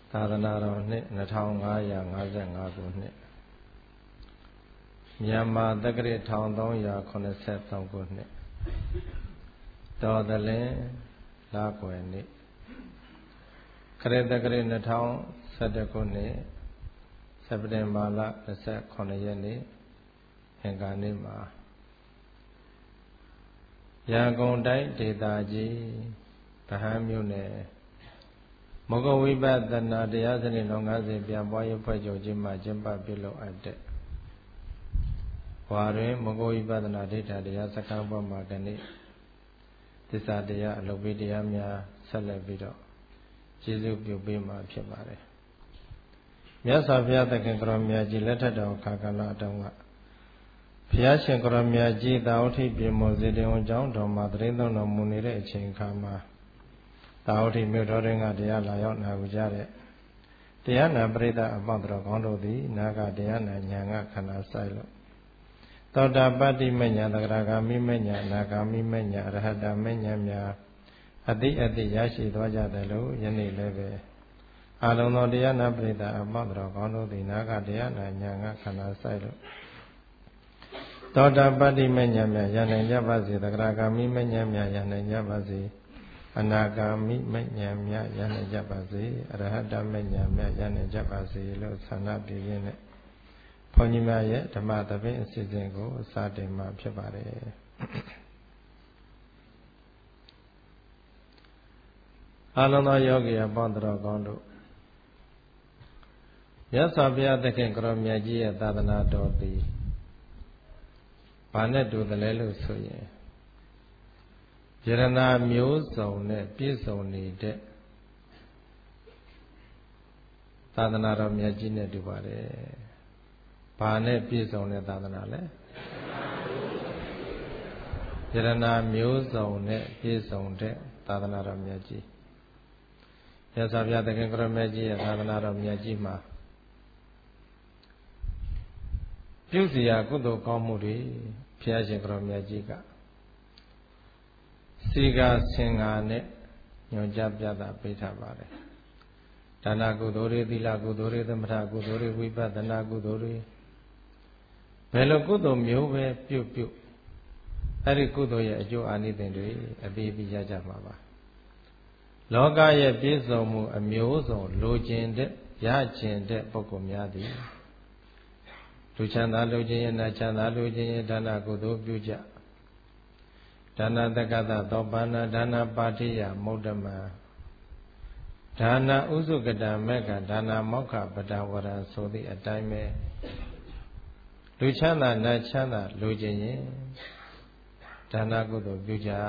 သာသနာတော်နှစ်2555ခုနှစ်မြန်မာတက္ကရာ1383ခုနှစ်တော်သလင်းလကွယ်နေ့ခရစ်တက္ကရာ2011ခုနှစ်စက်တင်ဘာလ29ရက်နေ့အင်္ဂါနေ့မှာရန်ကုန်တိုင်းဒေသကြီးဗဟန်းမြို့နယ်မဂ္ဂဝိပဿနာတရားစနစ်တော်90ပြန်ပွားရေးဖွဲ့ချုပ်ခြင်းမှကျင်းပပြုလုပ်အပ်တဲ့ဝါတွင်မဂ္ဂဝိပဿနာဒိဋ္ဌတရားစခန်းပေါ်မှာကနေ့သစ္စာတရားအလုပ်ပေးတရားများဆက်လက်ပြီးတော့ကျေးဇူးပြုပေးမှာဖြစ်ပါတယ်မြတ်စွာဘုရားသခင်ကိုရောမြတ်ကြီးလက်ထက်တော်ခါကလတုန်းကဘုရားရှင်ကိုရောမြတ်ကြီးတာဝတိပြေမောစေတဝန်ကျောင်းတော်မှာတရင်သုံးတော်မူနေတဲ့အချိန်ခါမှာတာဝတိမြို့တော်တွင်ကတရားလာရောက်နာကြတဲ့တရားနာပရိသတ်အပေါင်းတော်ကောင်းတို့သည်နာဂတရားနာဉာဏ်ကခန္ဓာဆိုင်လို့သောတာပတ္တိမဉ္ဇဏ်သဂရဂါမိမဉ္ဇဏ်အနာဂါမိမဉ္ဇဏ်အရဟတမဉ္ဇဏ်များအတိရရှိသွားကြတယ်လို့ယနေ့လည်းပဲအာလုံးသောတရားနာပရိသတ်အပေါင်းတော်ကောင်းတို့သည်နာဂတရားနာဉာဏ်ကခန္ဓာဆိုင်လို့သောတာပတ္တိမဉ္ဇဏ်များယနိုင်ကြပါစေသဂရဂါမိမဉ္ဇဏ်များယနိုင်ကြပါစေအနာဂါမိမဉ္ဇဏ်များယနိုင်ကြပါစေအရဟတမဉ္ဇဏ်များယနိုင်ကြပါစေလို့ဆန္ဒပြုရင်းနဲ့ဘုန်းကြီးများရဲ့ဓမ္မသဘင်အစီအစဉ်ကိုစတင်မှာဖြစ်ပါတယ်အာနန္ဒယောဂီအပေါင်းတော်ကောင်းတို့မြတ်စွာဘုရားသခင်ကိုရောမြတ်ကြီးရဲ့သာသနာတော်သည်ဘာနဲ့တူတယ်လဲလို့ဆိုရင်ယရဏမျိုးစုံနဲ့ပြည့်စုံနေတဲ့သာသနာတော်မြတ်ကြီးနဲ့တူပါတယ်။ဘာနဲ့ပြည့်စုံတဲ့သာသနာလဲ။ယရဏမျိုးစုံနဲ့ပြည့်စုံတဲ့သာသနာတော်မြတ်ကြီး။မြတ်စွာဘုရားသခင်ကိုရောမြတ်ကြီးရဲ့သာသနာတော်မြတ်ကြီးမှာပြုစရာကုသိုလ်ကောင်းမှုတွေဘုရားရှင်ကိုရောမြတ်ကြီးကစီကဆင်္ကာနဲ့ညွှန်ကြားပြသပေးထားပါတယ်ဒါနကုသိုလ်တွေသီလကုသိုလ်တွေသမထကုသိုလ်တွေဝိပဿနာကုသိုလ်တွေဘယ်လိုကုသိုလ်မျိုးပဲပြုအဲ့ဒီကုသိုလ်ရဲ့အကျိုးအာနိသင်တွေအသေးသေးရကြမှာပါလောကရဲ့ပြည့်စုံမှုအမျိုးစုံလိုချင်တဲ့ရချင်တဲ့ပုဂ္ဂိုလ်များသည်လူချမ်းသာလူချင်းရဲ့နတ်ချမ်းသာလူချင်းရဲ့ဒါနကုသိုလ်ပြုကြဒါနတက္ကသသောပါဏဒါနပါတိယမုဒ္ဓမဒါနဥစုကတမေကဒါနမောက္ခပဒဝရဆိုသည့်အတိုင်းပဲလူချမ်းသာနတ်ချမ်းသာလူချင်းရင်ဒါနကုသိုလ်ပြုကြ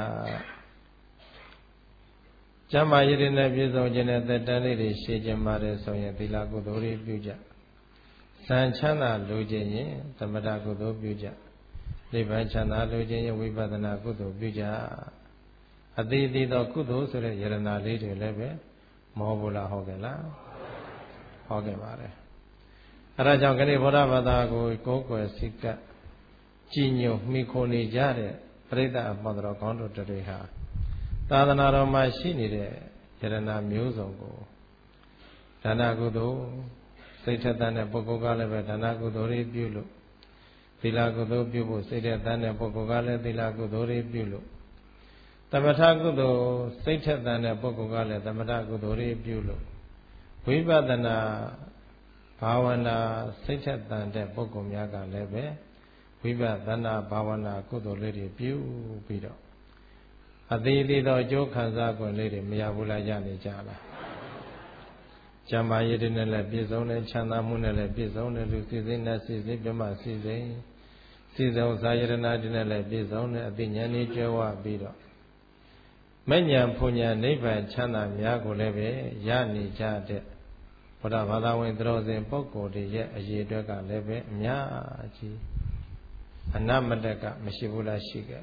ကျမ်းမာရည်နဲ့ပြည့်စုံခြင်းနဲ့သက်တမ်းလေးတွေရှည်ခြင်းပါတယ်ဆိုရင်သီလကုသိုလ်တွေပြုကြစံချမ်းသာလူချင်းရင်သမထကုသိုလ်ပြုကြနိဗ္ဗာန်ချမ်းသာလိုခြင်းရဲ့ဝိပဿနာကုသိုလ်ပြုကြအသေးသေးသောကုသိုလ်ဆိုတဲ့ယရဏလေးတွေလည်းပဲမဟုတ်ဘူးလားဟုတ်ကဲ့လားဟုတ်ကဲ့ပါတယ်အဲဒါကြောင့်ခဏဗုဒ္ဓဘာသာကိုကိုးကွယ်စိတ်ကကြည်ညိုမိခိုနေကြတဲ့ပရိသတ်အပေါင်းတော်ကောင်းတို့တွေဟာသာသနာတော်မှာရှိနေတဲ့ယရဏမျိုးစုံကိုဒါနကုသိုလ်စိတ်ထက်သန်တဲ့ပုဂ္ဂိုလ်ကလည်းပဲဒါနကုသိုလ်တွေပြုလို့သီလကုသိုလ်ပြုဖို့စိတ်တဲ့တန်းတဲ့ပုဂ္ဂိုလ်ကလည်းသီလကုသိုလ်တွေပြုလို့သမထကုသိုလ်စိတ်ထက်တန်းတဲ့ပုဂ္ဂိုလ်ကလည်းသမထကုသိုလ်တွေပြုလို့ဝိပဿနာဘာဝနာစိတ်ထက်တန်းတဲ့ပုဂ္ဂိုလ်များကလည်းပဲဝိပဿနာဘာဝနာကုသိုလ်လေးတွေပြုပြီးတော့အသေးသေးသောအကျိုးခံစား권လေးတွေမရဘူးလားရနေကြလားကျမ်းမာရေးတွေနဲ့လည်းပြည့်စုံတယ်ချမ်းသာမှုနဲ့လည်းပြည့်စုံတယ်လူစိစိနဲ့စိစိပြမစိစိစိစုံသာယရဏတွေနဲ့လည်းပြည့်စုံတယ်အသိဉာဏ်ကြီးကျွဲဝပြီးတော့မဉ္ဇဉ်ဖူဉ္ဇဉ်နိဗ္ဗာန်ချမ်းသာများကိုလည်းပဲရနေကြတဲ့ဘုရားဘာသာဝင်တော်စင်ပုဂ္ဂိုလ်တွေရဲ့အရေးအတွက်ကလည်းပဲအများကြီးအနမတကမရှိဘူးလားရှိခဲ့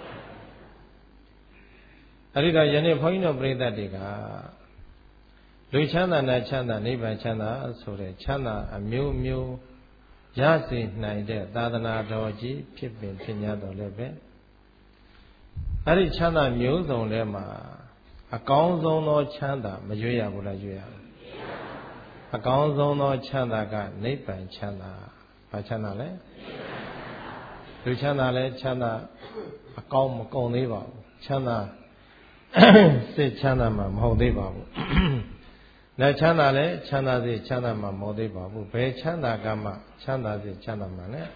အဲဒီတော့ယနေ့ဘုန်းကြီးတို့ပြိဿတွေကလူချမ်းသာနဲ့ချမ်းသာနိဗ္ဗာန်ချမ်းသာဆိုတဲ့ချမ်းသာအမျိုးမျိုးရစေနိုင်တဲ့သာသနာတော်ကြီးဖြစ်ပင်ဖြစ်냐တော်လည်းပဲအဲ့ဒီချမ်းသာမျိုးစုံထဲမှာအကောင်းဆုံးသောချမ်းသာမရွေးရဘူးလားရွေးရဘူးအကောင်းဆုံးသောချမ်းသာကနိဗ္ဗာန်ချမ်းသာဘာချမ်းသာလဲလူချမ်းသာလဲချမ်းသာအကောင်းမကုန်သေးပါဘူးချမ်းသာစိတ်ချမ်းသာမှမဟုတ်သေးပါဘူးလက်ချမ်းသာလဲချမ်းသာစိတ်ချမ်းသာမှမဟုတ်သေးပါဘူးဘယ်ချမ်းသာကမှချမ်းသာစိတ်ချမ်းသာမှလဲ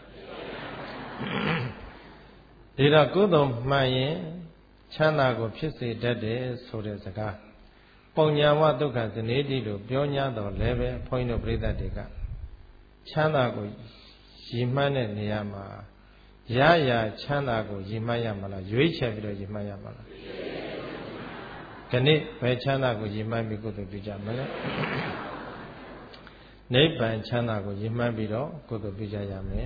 ဒီတော့ကုသိုလ်မှန်ရင်ချမ်းသာကိုဖြစ်စေတတ်တယ်ဆိုတဲ့စကားပုံညာဝဒုက္ခဇနေတိလို့ပြော냐တော့လည်းပဲဘုန်းကြီးတို့ပြိဿတွေကချမ်းသာကိုရည်မှန်းတဲ့နေရာမှာရရချမ်းသာကိုရည်မှန်းရမလားရွေးချယ်ပြီးတော့ရည်မှန်းရမလားခဏဘယ်ချမ်းသာကိုရည်မှန်းပြီးကုသိုလ်ပြုကြမလဲနိဗ္ဗာန်ချမ်းသာကိုရည်မှန်းပြီးတော့ကုသိုလ်ပြုကြရမယ်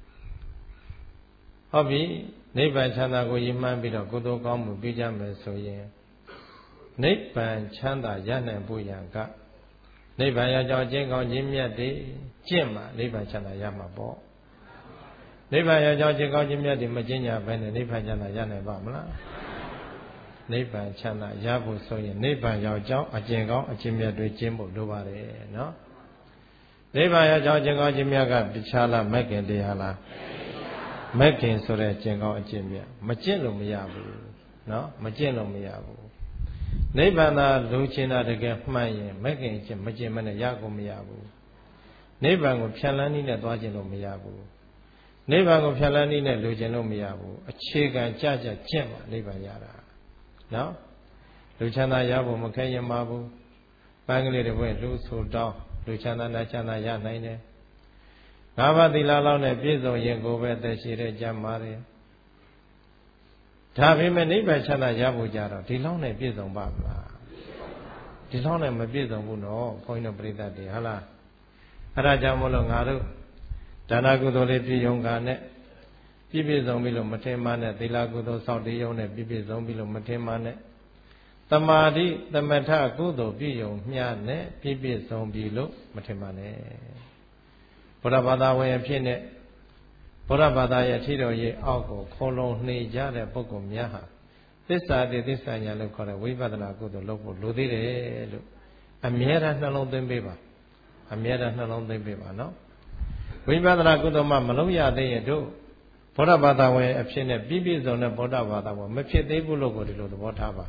ဟုတ်ပြီနိဗ္ဗာန်ချမ်းသာကိုရည်မှန်းပြီးတော့ကုသိုလ်ကောင်းမှုပြုကြမယ်ဆိုရင်နိဗ္ဗာန်ချမ်းသာရနိုင်ဖို့ရန်ကနိဗ္ဗာန်ရကြောင်းကျင့်ကောင်းခြင်းမြတ်တွေကျင့်မှနိဗ္ဗာန်ချမ်းသာရမှာပေါ့နိဗ္ဗာန်ရကြောင်းကျင့်ကောင်းခြင်းမြတ်တွေမကျင့်ကြဘဲနဲ့နိဗ္ဗာန်ချမ်းသာရနိုင်ပါမလားနိဗ္ဗာန်ချမ်းသာရဖို့ဆိုရင်နိဗ္ဗာန်ရောက်ကြောင်းအကျင့်ကောင်းအကျင့်မြတ်တွေကျင့်ဖို့လိုပါတယ်နော်နိဗ္ဗာန်ရကြောင်းကျင့်ကောင်းခြင်းမြတ်ကတခြားလားမဂ်ခင်တရားလားမဂ်ခင်ဆိုတဲ့ကျင့်ကောင်းအကျင့်မြတ်မကျင့်လို့မရဘူးနော်မကျင့်လို့မရဘူးနိဗ္ဗာန်သာလူချင်းတာတကယ်မှန်ရင်မဂ်ခင်အကျင့်မကျင့်မနဲ့ရကုန်မရဘူးနိဗ္ဗာန်ကိုဖြတ်လန်းနည်းနဲ့သွားခြင်းလို့မရဘူးနိဗ္ဗာန်ကိုဖြတ်လန်းနည်းနဲ့လူခြင်းလို့မရဘူးအခြေခံကြကြကျင့်မှနိဗ္ဗာန်ရတာနော်လူချမ်းသာရဖို့မခဲရင်ပါဘူးပန်းကလေးတွေဘွဲလူဆိုတောင်းလူချမ်းသာနဲ့ချမ်းသာရနိုင်တယ်ငါးပါးသီလလောက်နဲ့ပြည့်စုံရင်ကိုယ်ပဲသက်ရှိတဲ့ကြမ်းပါတယ်ဒါပေမဲ့နိဗ္ဗာန်ချမ်းသာရဖို့ကြတော့ဒီလောက်နဲ့ပြည့်စုံပါမလားဒီလောက်နဲ့မပြည့်စုံဘူးနော်ဘုန်းကြီးတို့ပြိဿတွေဟုတ်လားအဲ့ဒါကြောင့်မလို့ငါတို့ဒါနကုသိုလ်လေးပြည့်ုံကနဲ့ပြည့်စုံပြီလို့မထင်မှနဲ့သီလကုသိုလ်စောင့်တည်ရုံနဲ့ပြည့်စုံပြီလို့မထင်မှနဲ့တမာတိသမထကုသိုလ်ပြည့်ုံမျှနဲ့ပြည့်စုံပြီလို့မထင်မှနဲ့ဘုရားဘာသာဝင်အဖြစ်နဲ့ဘုရားဘာသာရဲ့အထီတော်ရဲ့အောက်ကိုခေါ်လုံနှေကြတဲ့ပုဂ္ဂိုလ်များဟာသစ္စာတိသစ္စာညာလို့ခေါ်တဲ့ဝိပဿနာကုသိုလ်လုပ်ဖို့လိုသေးတယ်လို့အမြဲတမ်းနှလုံးသွင်းပေးပါအမြဲတမ်းနှလုံးသွင်းပေးပါနော်ဝိပဿနာကုသိုလ်မှမလုံးရသေးရင်တို့ဗုဒ္ဓဘာသာဝင်အဖြစ်နဲ့ပြည့်စုံတဲ့ဗုဒ္ဓဘာသာဝင်မဖြစ်သေးဘူးလို့ကိုဒီလိုသဘောထားပါ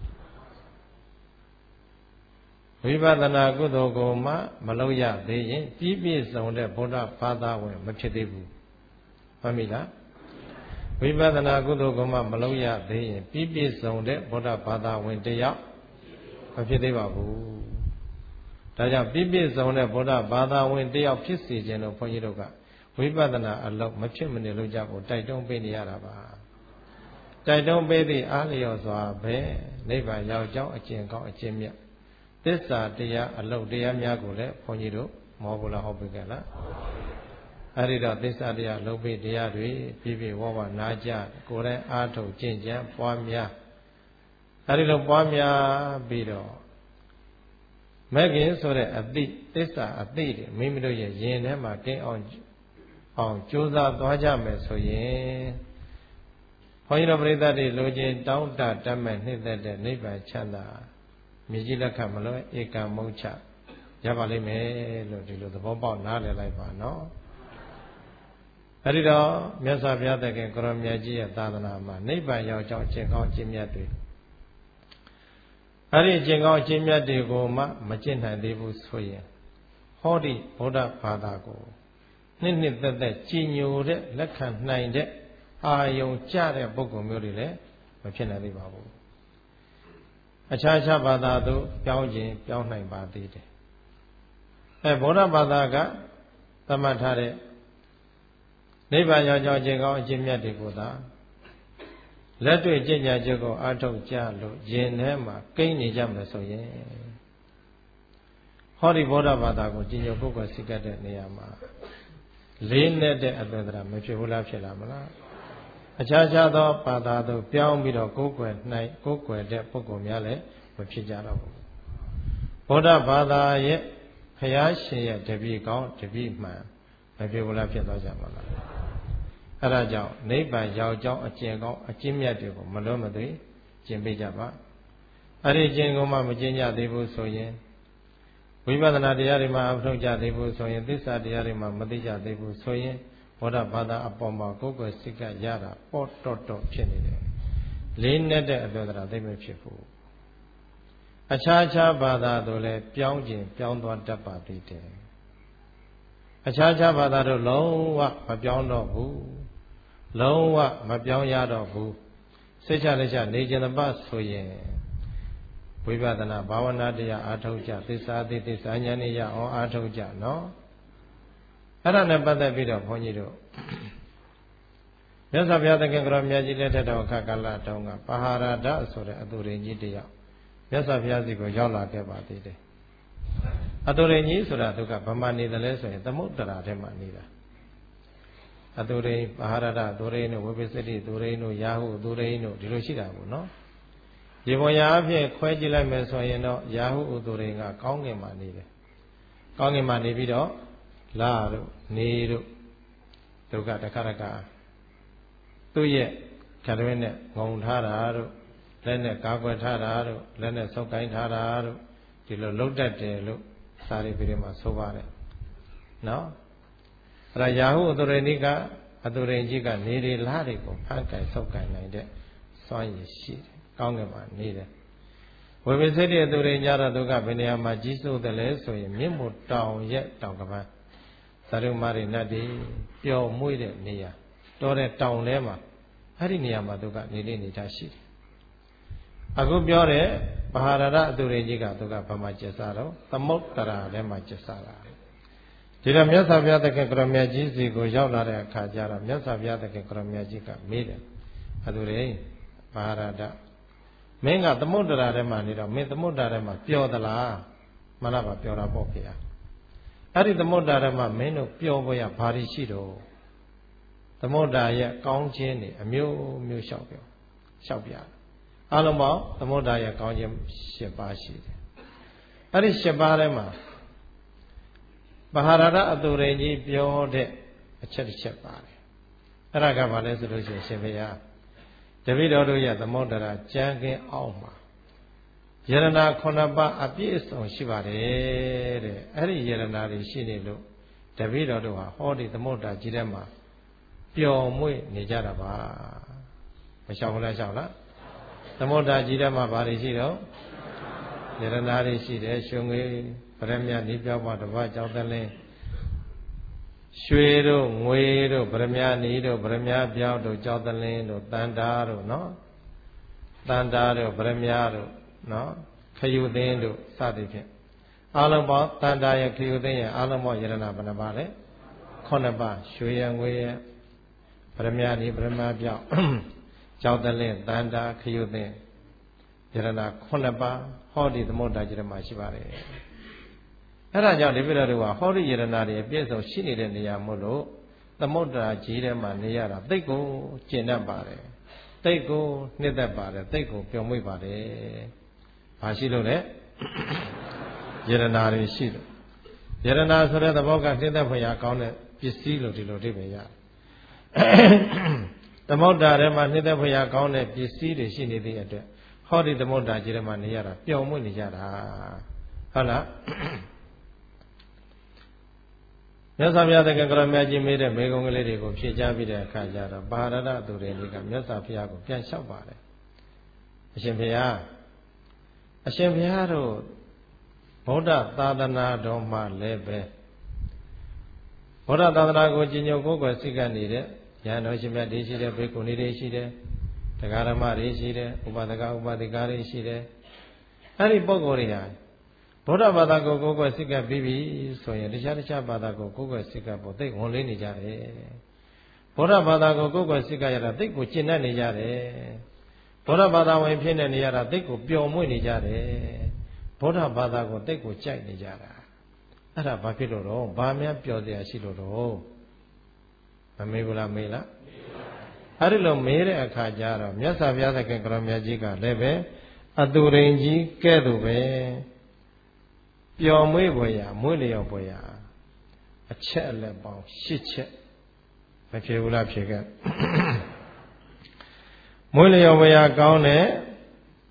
ဝိပဿနာကုသိုလ်ကိုမှမလုံးရသေးရင်ပြည့်စုံတဲ့ဗုဒ္ဓဘာသာဝင်မဖြစ်သေးဘူးမှတ်မိလားဝိပဿနာကုသိုလ်ကိုမှမလုံးရသေးရင်ပြည့်စုံတဲ့ဗုဒ္ဓဘာသာဝင်တယောက်မဖြစ်သေးပါဘူးဒါကြောင့်ပြည့်စုံတဲ့ဗုဒ္ဓဘာသာဝင်တယောက်ဖြစ်စေခြင်းလို့ဘုန်းကြီးတို့ကဝိပဿနာအလုပ်မဖြစ်မနေလို့ကြဖို့တိုက်တွန်းပေးနေရတာပါတိုက်တွန်းပေးသည့်အားလျော်စွာပဲနိဗ္ဗာန်ရောက်ကြောင်းအကျင့်ကောင်းအကျင့်မြတ်သစ္စာတရားအလုပ်တရားများကိုလည်းဘုန်းကြီးတို့မောဘုလားဟောပေးကြလားအဲ့ဒီတော့သစ္စာတရားအလုပ်ပေးတရားတွေပြည့်ပြည့်ဝဝနာကြကိုယ်တိုင်အားထုတ်ကျင့်ကြံပွားများအဲ့ဒီလိုပွားများပြီးတော့မဂ်ခင်ဆိုတဲ့အသိသစ္စာအသိတွေမိမိတို့ရဲ့ယင်ထဲမှာတင်းအောင်ကြိုးစားသွားကြမယ်ဆိုရင်ဘုန်းကြီးတို့ပရိသတ်တွေလိုချင်တောင်းတတတ်မဲ့နှိမ့်သက်တဲ့နိဗ္ဗာန်ချမ်းသာမြည်ကြီးလက်ခံမလို့ဧကံမုတ်ချရပါလိမ့်မယ်လို့ဒီလိုသဘောပေါက်နားလည်လိုက်ပါနော်အဲဒီတော့မြတ်စွာဘုရားသခင်ကိုရောမြတ်ကြီးရဲ့သာသနာမှာနိဗ္ဗာန်ရောက်ကြောင်းအကျင့်ကောင်းအကျင့်မြတ်တွေအဲဒီအကျင့်ကောင်းအကျင့်မြတ်တွေကိုမှမကျင့်နိုင်သေးဘူးဆိုရင်ဟောဒီဗုဒ္ဓဘာသာကိုနှစ်သက်သက်ကြည်ညိုတဲ့လက်ခံနိုင်တဲ့အာယုံကျတဲ့ပုဂ္ဂိုလ်မျိုးတွေလည်းမဖြစ်နိုင်သေးပါဘူးအခြားဘာသာတို့ပြောင်းခြင်းပြောင်းနိုင်ပါသေးတယ်ဗုဒ္ဓဘာသာကသတ်မှတ်ထားတဲ့နိဗ္ဗာန်ရောက်ကြောင်းအကျင့်ကောင်းအကျင့်မြတ်တွေကိုသာလက်တွေ့ကျင့်ကြံချက်ကိုအားထုတ်ကြလို့ယင်ထဲမှာကိန်းနေကြမယ်ဆိုရင်ဟောဒီဗုဒ္ဓဘာသာကိုကြည်ညိုပုဂ္ဂိုလ်စိတ်ကတဲ့နေရာမှာလေးနဲ့တဲ့အသွင်သဏ္ဍာန်မဖြစ်ဘူးလားဖြစ်လာမလားအခြားသောဘာသာတို့ပြောင်းပြီးတော့ကိုယ်ကွယ်တဲ့ပုဂ္ဂိုလ်များလည်းမဖြစ်ကြတော့ဘူးဗုဒ္ဓဘာသာရဲ့ဘုရားရှင်ရဲ့တပည့်ကောင်းတပည့်မှန်မဖြစ်ဘူးလားဖြစ်သွားကြမှာလားအဲဒါကြောင့်နိဗ္ဗာန်ရောက်ကြောင်းအကျင့်ကောင်းအကျင့်မြတ်တွေကိုမလွတ်မသွေကျင့်ပေးကြပါအဲ့ဒီကျင့်ကိုမှမကျင့်ကြသေးဘူးဆိုရင်ဝိပဿနာတရားတွေမှာအထုတ်ကြသေးဘူးဆိုရင်သစ္စာတရားတွေမှာမသိကြသေးဘူးဆိုရင်ဘောဓဘာသာအပေါ်မှာကိုယ်ကိုယ်စိတ်ကရတာပေါ့တော့ဖြစ်နေတယ်လေးနဲ့တဲ့အပြောတာသိမဖြစ်ဘူးအခြားခြားဘာသာတို့လည်းပြောင်းခြင်းပြောင်းသွားတတ်ပါသေးတယ်အခြားခြားဘာသာတို့လုံးဝမပြောင်းတော့ဘူးလုံးဝမပြောင်းရတော့ဘူးစိတ်ချလက်ချနေခြင်းတပတ်ဆိုရင်ဝိပဿနာဘာဝနာတရားအားထုတ်ကြသစ္စာသိသစ္စာဉာဏ်နဲ့ရအောင်အားထုတ်ကြနော်အဲ့ဒါနဲ့ပတ်သက်ပြီးတော့ဘုန်းကြီးတို့မြတ်စွာဘုရားသခင်ကတော်မြတ်ကြီးလက်ထက်တော်ခါကာလတုန်းကပဟာရဒဆိုတဲ့အတူရင်ကြီးတယောက်မြတ်စွာဘုရားစီကိုရောက်လာခဲ့ပါသေးတယ်အတူရင်ကြီးဆိုတာသူကဗမာနေတယ်လဲဆိုရင်သမုဒ္ဒရာထဲမှာနေတာအတူရင်ပဟာရဒအတူရင်တို့ဝိပစ္စတိအတူရင်တို့ယာဟုအတူရင်တို့ဒီလိုရှိတာပေါ့နော်ဒီပေါ်ရာအဖြစ်ခွဲကြည့်လိုက်မယ်ဆိုရင်တော့ယာဟုအတူရင်ကကောင်းကင်မှာနေတယ်ကောင်းကင်မှာနေပြီးတော့လာတို့နေတို့ဒုက္ခတခါတခါသူ့ရဲ့ခရဝင်းနဲ့ငုံထားတာတို့လက်နဲ့ကာကွယ်ထားတာတို့လက်နဲ့ဆုပ်ကိုင်းထားတာတို့ဒီလိုလှုပ်တတ်တယ်လို့စာရီပြည်မှာဆိုပါတယ်နော်အဲ့ဒါယာဟုအတူရိနိကအတူရိကြီးကနေရီလားတွေကိုဖန်ကင်ဆုပ်ကိုင်းနိုင်တဲ့စွမ်းရည်ရှိတယ်ကောင်းကင်မှာနေတယ်ဝိပဿနာအတူရိကြတော့သူကဘယ်နေရာမှာကြီးစိုးတယ်လဲဆိုရင်မြင့်မို့တောင်ရဲ့တောင်ကပန်းသရုမာရိနတ်ဒီပျော်မွေ့တဲ့နေရာတော်တဲ့တောင်ထဲမှာအဲ့ဒီနေရာမှာသူကနေနေတာရှိတယ်အခုပြောတဲ့ပဟာရဒအတူရင်ကြီးကသူကဘာမှကျက်စားတော့သမုဒ္ဒရာထဲမှာကျက်စားတာဒီတော့မြတ်စွာဘုရားသခင်ကရမြတ်ကြီးစီကိုရောက်လာတဲ့အခါကျတော့မြတ်စွာဘုရားသခင်ကရမြတ်ကြီးကမေးတယ်အတူရင်ပဟာရဒမင်းကသမုဒ္ဒရာထဲမှာနေတော့မင်းသမုဒ္ဒရာထဲမှာပျော်သလားမှန်လားပါပျော်တာပေါ့ခင်ဗျာအဲ့ဒီသမုဒ္ဒရာထဲမှာမင်းတို့ပျော်ဖို့ရဘာတွေရှိတော့သမုဒ္ဒရာရဲ့ကောင်းခြင်းတွေအမျိုးမျိုးလျှောက်ပြအလုံးပေါင်းသမုဒ္ဒရာရဲ့ကောင်းခြင်း၈ပါးရှိတယ်အဲ့ဒီ၈ပါးထဲမှာပဟာရဒအတူရင်ကြီးပြောတဲ့အချက်တစ်ချက်ပါတယ်အဲ့ဒါကဘာလဲဆိုလို့ရှိရင်ရှင်ဘုရားတပည့်တော်တို့ရဲ့သမုဒ္ဒရာကြံခင်းအောက်မှာယရဏ9ပါးအပြည့်အစုံရှိပါတယ်တဲ့အဲ့ဒီယရဏတွေရှိနေလို့တပည့်တော်တို့ဟာဟောဒီသမုဒ္ဒရာကြီးထဲမှာပျော်မွေ့နေကြတာပါမလျှောက်ဘူးလားလျှောက်လားသမုဒ္ဒရာကြီးထဲမှာဘာတွေရှိတော့ယရဏတွေရှိတယ်ရွှေငွေပရမညနိပြောက်ပါတပတ်ကြောက်တလင်းရွှေတို့ငွေတို့ပရမဏီတို့ပရမပြောက်တို့ကြောက်တလင်းတို့တန်တာတို့နော်တန်တာတို့ပရမတို့နော်ခယူသိန်းတို့စသည်ဖြင့်အလုံးပေါင်းတန်တာရဲ့ခယူသိန်းရဲ့အလုံးပေါင်းယရဏဘယ်နှပါလဲ9ပါးရွှေရငွေရပရမဏီပရမပြောက်ကြောက်တလင်းတန်တာခယူသိန်းယရဏ9ပါးဟောဒီသမုဒ္ဒရာကြီးထဲမှာရှိပါတယ်အဲ့ဒါကြောင့်ဒီပြတော်တို့ကဟောဒီယရဏတွေအပြည့်စုံရှိနေတဲ့နေရာမို့လို့သမုဒ္ဒရာကြီးထဲမှာနေရတာသိကိုကျင့်တတ်ပါတယ်သိကိုနှစ်သက်ပါတယ်သိကိုပျော်မွေ့ပါတယ်ဘာရှိလို့လဲယရဏတွေရှိလို့ယရဏဆိုတဲ့သဘောကနှစ်သက်ဖွယ်ရာကောင်းတဲ့ပစ္စည်းလို့ဒီလိုအဓိပ္ပာယ်ရတယ်သမုဒ္ဒရာထဲမှာနှစ်သက်ဖွယ်ရာကောင်းတဲ့ပစ္စည်းတွေရှိနေတဲ့အတွက်ဟောဒီသမုဒ္ဒရာကြီးထဲမှာနေရတာပျော်မွေ့နေကြတာဟုတ်လားမြတ်စွာဘုရားသခင်ကရမြတ်ကြီးမေးတဲ့မေကုံကလေးတွေကိုဖြေကြားပြီးတဲ့အခါကျတော့ပါရဒသူတွေတွေကမြတ်စွာဘုရားကိုပြန်လျှောက်ပါတယ်အရှင်ဘုရားတို့ဗုဒ္ဓသာသနာတော်မှာလည်းပဲဗုဒ္ဓသာသနာကိုကြီးညိုကိုယ်ွယ်စိတ်ကနေတဲ့ဉာဏ်တော်ရှင်မြတ်တွေရှိတယ်ဘေကုဏီတွေရှိတယ်တရားဓမ္မတွေရှိတယ်ဥပဒကဥပဒိကာတွေရှိတယ်အဲ့ဒီပုဂ္ဂိုလ်တွေဟာဗုဒ္ဓဘာသာကိုကိုယ်ွယ်စိတ်ကပြီးပြီဆိုရင်တခြားဘာသာကိုကိုယ်ွယ်စိတ်ကပေါ်သိဝန်လေးနေကြတယ်ဗုဒ္ဓဘာသာကိုကိုယ်ွယ်စိတ်ကရတာသိကိုကျင့်တတ်နေကြတယ်ဗုဒ္ဓဘာသာဝင်ဖြစ်နေရတာသိကိုပျော်မွေ့နေကြတယ်ဗုဒ္ဓဘာသာကိုသိကိုကြိုက်နေကြတာအဲ့ဒါဘာဖြစ်လို့တော့ဘာများပျော်စရာရှိလို့တော့မမေးဘူးလားမေးလားအဲ့ဒီလိုမေးတဲ့အခါကျတော့မြတ်စွာဘုရားသခင်ကရောမြတ်ကြီးကလည်းပဲအတူရင်ကြီးကဲ့သို့ပဲပျော်မွေ့ဖွယ်ရာမွေ့လျော်ဖွယ်ရာအချက်အလက်ပေါင်း8ချက်မဖြေဘူးလားဖြေခဲ့မွေ့လျော်ဖွယ်ရာကောင်းတဲ့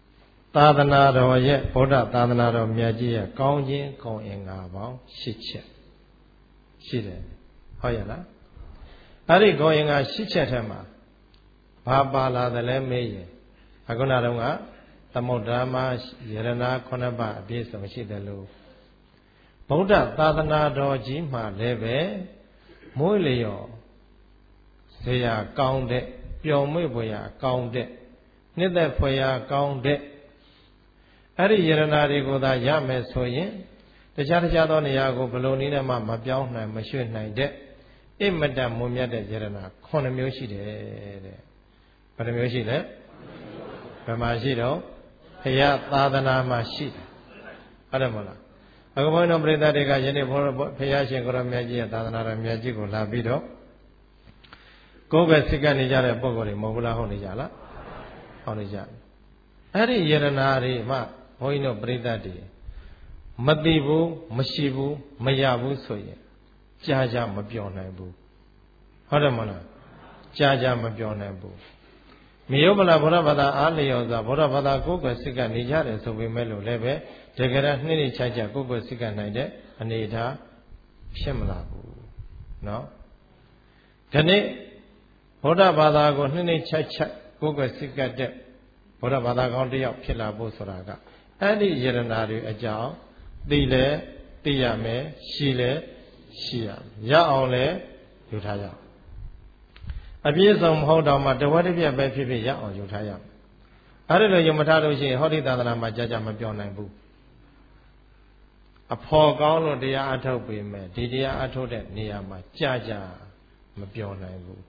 သာသနာတော်ရဲ့ဗုဒ္ဓသာသနာတော်မြတ်ကြီးရဲ့ကောင်းခြင်းကောင်းအင်္ဂါပေါင်း8ချက်ရှိတယ်ဟုတ်ရဲ့လားအဲ့ဒီကောင်းအင်္ဂါ8ချက်ထဲမှာဘာပါလာတယ်လဲမေးရင်အခုနတုန်းကသမုဒ္ဒမယရဏ9ပါးအပြည့်စုံရှိတယ်လို့ဗုဒ္ဓသာသနာတော်ကြီးမှာလည်းပဲမွေးလျော်ဇေယကောင်းတဲ့ပျော်မွေ့ဖွယ်ရာကောင်းတဲ့နှစ်သက်ဖွယ်ရာကောင်းတဲ့အဲ့ဒီယရဏတွေကိုသာရမယ်ဆိုရင်တခြားသောနေရာကိုဘလို့နည်းနဲ့မှမပြောင်းနိုင်မရွှေ့နိုင်တဲ့အမတန်မွန်မြတ်တဲ့ယရဏ9မျိုးရှိတယ်တဲ့ဘယ်နှမျိုးရှိလဲဘယ်မှာရှိတော့ဘုရားသာသနာမှာရှိတယ်ဟုတ်တယ်မဟုတ်လားအခုဘုန်းတော်ပရိသတ်တွေကယနေ့ဘုရားရှင်ကိုရမြတ်ကြီးရဲ့သာသနာတော်မြတ်ကြီးကိုလာပြီးတော့ကိုယ်ပဲစိတ်ကနေကြတဲ့ပုံကိုယ်တွေမဟုတ်ဘူးလားဟုတ်နေကြလားဟုတ်နေကြအဲ့ဒီယရဏတွေမှဘုန်းကြီးတို့ပရိသတ်တွေမသိဘူးမရှိဘူးမရဘူးဆိုရင်ကြားကြမပြောနိုင်ဘူးဟုတ်တယ်မလားကြားကြမပြောနိုင်ဘူးမြေယမလားဘုရားဘာသာအားလျော်စွာဘုရားဘာသာကိုယ်ပဲစိတ်ကနေကြတယ်ဆိုပေမဲ့လို့လည်းပဲတကယ်တော့နှိမ့်နှိမ့်ချာချာကိုယ်ပဲစိတ်ကနိုင်တဲ့အနေအထားဖြစ်မလာဘူးနော်ဒီနေ့ဘုရားဘာသာကိုနှိမ့်နှိမ့်ချာချာကိုယ်ပဲစိတ်ကတဲ့ဘုရားဘာသာကောင်းတစ်ယောက်ဖြစ်လာဖို့ဆိုတာကအဲ့ဒီယရဏတွေအကြောင်းသိလဲသိရမယ်ရှိလဲရှိရမယ်ရအောင်လဲယူထားရအောင်အပြည့်စုံမဟုတ်တော့မှတဝက်တစ်ပြက်ပဲဖြစ်ဖြစ်ရအောင်ယူထားရမယ်အဲ့ဒါလိုယူမထားလို့ရှိရင်ဟောဒီသာသနာမှာကြာကြာမပြောနိုင်ဘူးအဖော်ကောင်းလို့တရားအထုတ်ပေမဲ့ဒီတရားအထုတ်တဲ့နေရာမှာကြာကြာမပြောနိုင်ဘူး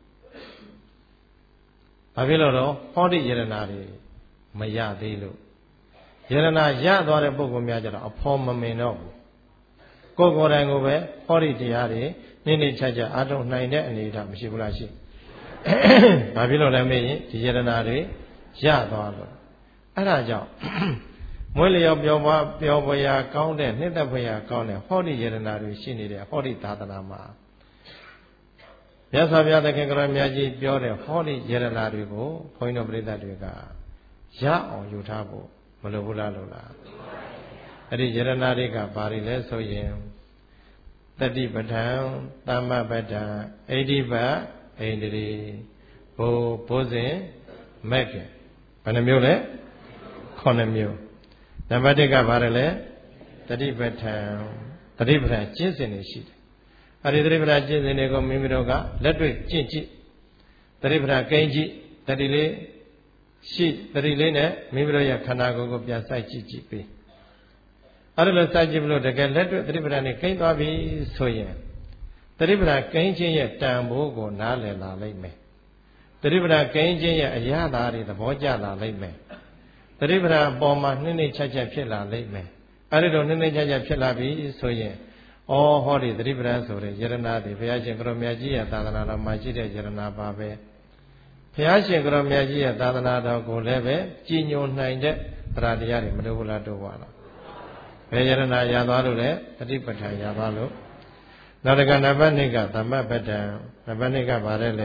ဘာဖြစ်လို့တော့ဟောဒီယရဏတွေမရသေးလို့ယရဏရသွားတဲ့ပုဂ္ဂိုလ်များကြတော့အဖော်မမင်တော့ဘူးကိုယ်ကိုယ်တိုင်ကိုပဲဟောဒီတရားတွေနိမ့်နိမ့်ချာချာအထုတ်နိုင်တဲ့အနေအထားမရှိဘူးလားရှိဘာဖြစ်လို့လဲမေးရင်ဒီယရဏတွေရသွားလို့အဲ့ဒါကြောင့်မွေးလျော်ပျော်ပွေရာကောင်းတဲ့နှစ်သက်ဖွယ်ရာကောင်းတဲ့ဟောဒီယရဏတွေရှိနေတဲ့ဟောဒီသာသနာမှာမြတ်စွာဘုရားသခင်ကရောမြတ်ကြီးပြောတဲ့ဟောဒီယရဏတွေကိုဘုန်းကြီးတို့ပရိသတ်တွေကရအောင်ယူထားဖို့မလိုဘူးလားလို့လားအဲ့ဒီယရဏတွေကဘာတွေလဲဆိုရင်တတိပဋ္ဌာန်သမ္မပဋ္ဌာန်ဣတိပတ်ဣန္ဒြေဘိုးစဉ်မက်ကင်ဘယ်နှမျိုးလဲ9မျိုးနံပါတ်1ကဘာလဲတတိပဋ္ဌာန်ကျင့်စဉ်တွေရှိတယ်အဲဒီတတိပဋ္ဌာန်ကျင့်စဉ်တွေကိုမိမိတို့ကလက်တွေ့ကျင့်ကြည့်တတိပဋ္ဌာန်ကိန်းကြည့်တတိလေးနဲ့မိမိတို့ရဲ့ခန္ဓာကိုယ်ကိုပြန်စိုက်ကြည့်ကြည့်ပြီးအဲဒီလိုစိုက်ကြည့်လို့တကယ်လက်တွေ့တတိပဋ္ဌာန်နဲ့ကိန်းသွားပြီဆိုရင်တတိပဋ္ဌာန်ကိန်းခြင်းရဲ့တန်ဖိုးကိုနားလည်လာလိမ့်မယ်တတိပဋ္ဌာန်ကိန်းခြင်းရဲ့အရာသာတွေသဘောကျလာလိမ့်မယ်တတိပဋ္ဌာန်အပေါ်မှာနှိမ့်နှိမ့်ချချဖြစ်လာလိမ့်မယ်အဲဒီလိုနှိမ့်နှိမ့်ချချဖြစ်လာပြီဆိုရင်ဩဟောဒီတတိပဋ္ဌာန်ဆိုတဲ့ယရဏတွေဘုရားရှင်ကရောမြတ်ကြီးရဲ့သာသနာတော်မှာရှိတဲ့ယရဏပါပဲဘုရားရှင်ကရောမြတ်ကြီးရဲ့သာသနာတော်ကိုလည်းပဲကြည်ညိုနိုင်တဲ့တရားတရားတွေမလိုဘူးလားတို့ပါလားဘယ်ယရဏရသွားလို့လဲတတိပဋ္ဌာန်ရသွားလို့နောက်တကနံပါတ်2ကသမ္မပဋ္ဌာန်နံပါတ်2ကဘာလဲ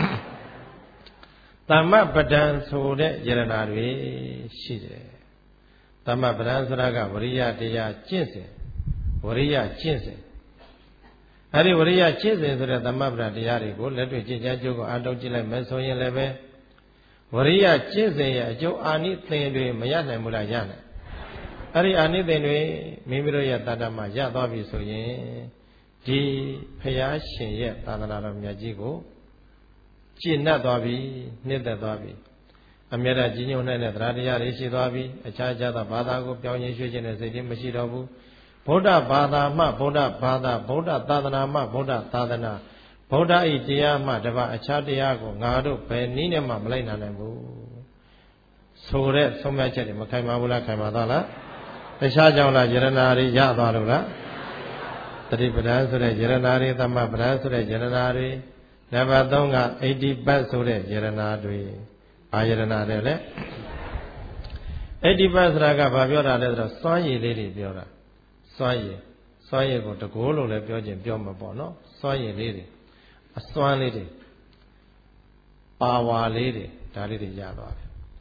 သမ္မပဋ္ဌာန်ဆိုတဲ့ယရဏတွေရှိတယ်သမ္မပဋ္ဌာန်ဆိုတာကဝရိယတရားကျင့်စဉ်အဲ့ဒီဝရိယကျင့်စဉ်ဆိုတဲ့သမ္မပဋ္ဌာန်တရားတွေကိုလက်တွေ့ကျင့်ကြံကြိုးကိုအားထုတ်ကြည့်လိုက်မယ်ဆိုရင်လည်းပဲဝရိယကျင့်စဉ်ရဲ့အကျိုးအာနိသင်တွေမရနိုင်ဘူးလားရနိုင်အဲ့ဒီအာနိသင်တွေမိမိတို့ရဲ့တဏ္ဍမှာရသွားပြီဆိုရင်ဒီဖရာရှင်ရဲ့သာသနာတော်မြတ်ကြီးကိုကျင့်납သွားပြီနှစ်သက်သွားပြီအမြဲတမ်းကြီးညိုနိုင်တဲ့တရားတရားတွေရှိသွားပြီအခြားသောဘာသာကိုပြောင်းရင်ရွှေ့ခြင်းနဲ့စိတ်တွေမရှိတော့ဘူးဗုဒ္ဓဘာသာမှဗုဒ္ဓဘာသာဗုဒ္ဓသာသနာမှဗုဒ္ဓသာသနာဗုဒ္ဓဤတရားမှတပါအခြားတရားကိုငါတို့ဘယ်နည်းနဲ့မှမလိုက်နိုင်ဘူးဆိုတဲ့ဆုံးဖြတ်ချက်တွေမခိုင်ပါဘူးလားခိုင်ပါသွားလားတခြားကြောင့်လားယရဏတွေရသွားလို့လားတတိပဋ္ဌာန်ဆိုတဲ့ယရဏတွေသမ္မပဋ္ဌာန်ဆိုတဲ့ယရဏတွေနံပါတ်3ကဣတိပတ်ဆိုတဲ့ယရဏတွေဘာယရဏတွေလဲဣတိပတ်ဆိုတာကဘာပြောတာလဲဆိုတော့စွမ်းရည်လေးတွေပြောတာစွမ်းရည်ကိုတကိုးလို့လည်းပြောခြင်းပြောမှာပေါ့နော်စွမ်းရည်လေးတွေအစွမ်းလေးတွေပါဝါလေးတွေဒါလေးတွေရသွားတယ်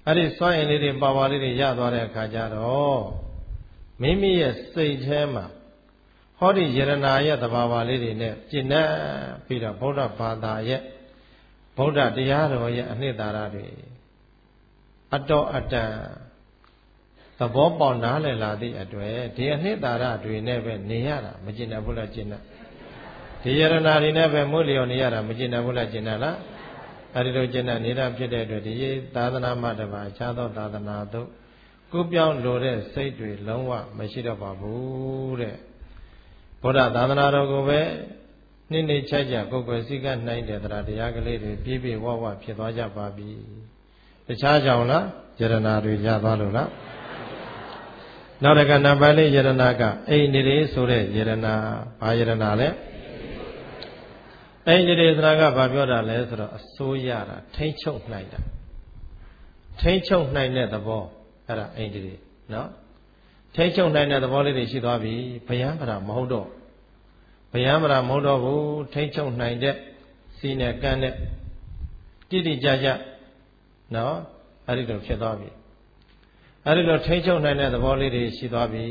အဲ့ဒီစွမ်းအင်လေးတွေပါဝါလေးတွေရသွားတဲ့အခါကျတော့မိမိရဲ့စိတ်ထဲမှာဟောဒီယရနာရဲ့သဘာဝလေးတွေနဲ့ကျင့်တတ်ပြီးတော့ဗုဒ္ဓဘာသာရဲ့ဗုဒ္ဓတရားတော်ရဲ့အနှစ်သာရတွေအတော်အတန်သဘောပေါက်နားလည်လာသည့်အတွက်ဒီအနှစ်သာရတွေနဲ့ပဲနေရတာမကျင့်တတ်ဘူးလားကျင့်တတ်ဒီယရနာတွေနဲ့ပဲမို့လျော်နေရတာမကျင့်တတ်ဘူးလားကျင့်တတ်လားအဲဒီလိုကျင့်တတ်နေတာဖြစ်တဲ့အတွက်ဒီသာသနာမှတပါအခြားသောသာသနာတို့ကိုပြောင်းလိုတဲ့စိတ်တွေလုံးဝမရှိတော့ပါဘူးတဲ့ဘုရားသာသနာတော်ကိုပဲနိမ့်နေချိုက်ကြကိုယ်ကိုယ်စည်းကမ်းနိုင်တဲ့တရားကလေးတွေပြည့်ပြည့်ဝဝဖြစ်သွားကြပါပြီတခြားကြောင့်လားယရနာတွေရသွားလို့လားနောက်တစ်ခါနံပါတ်လေးယရနာကအိန္ဒိရေဆိုတဲ့ယရနာဘာယရနာလဲအိန္ဒိရေဆိုတာကဘာပြောတာလဲဆိုတော့အစိုးရတာထိမ့်ချုပ်နိုင်တာထိမ့်ချုပ်နိုင်တဲ့သဘောအဲ့ဒါအိန္ဒိရေနော်ထိမ့်ချုပ်နိုင်တဲ့သဘောလေးတွေရှိသွားပြီဗျယံပရာမဟုတ်တော့ဗျယံပရာမဟုတ်တော့ဘူးထိမ့်ချုပ်နိုင်တဲ့စီနဲ့ကန်းနဲ့တိတိကျကျနော်အဲ့ဒီလိုဖြစ်သွားပြီအဲ့ဒီလိုထိမ့်ချုပ်နိုင်တဲ့သဘောလေးတွေရှိသွားပြီ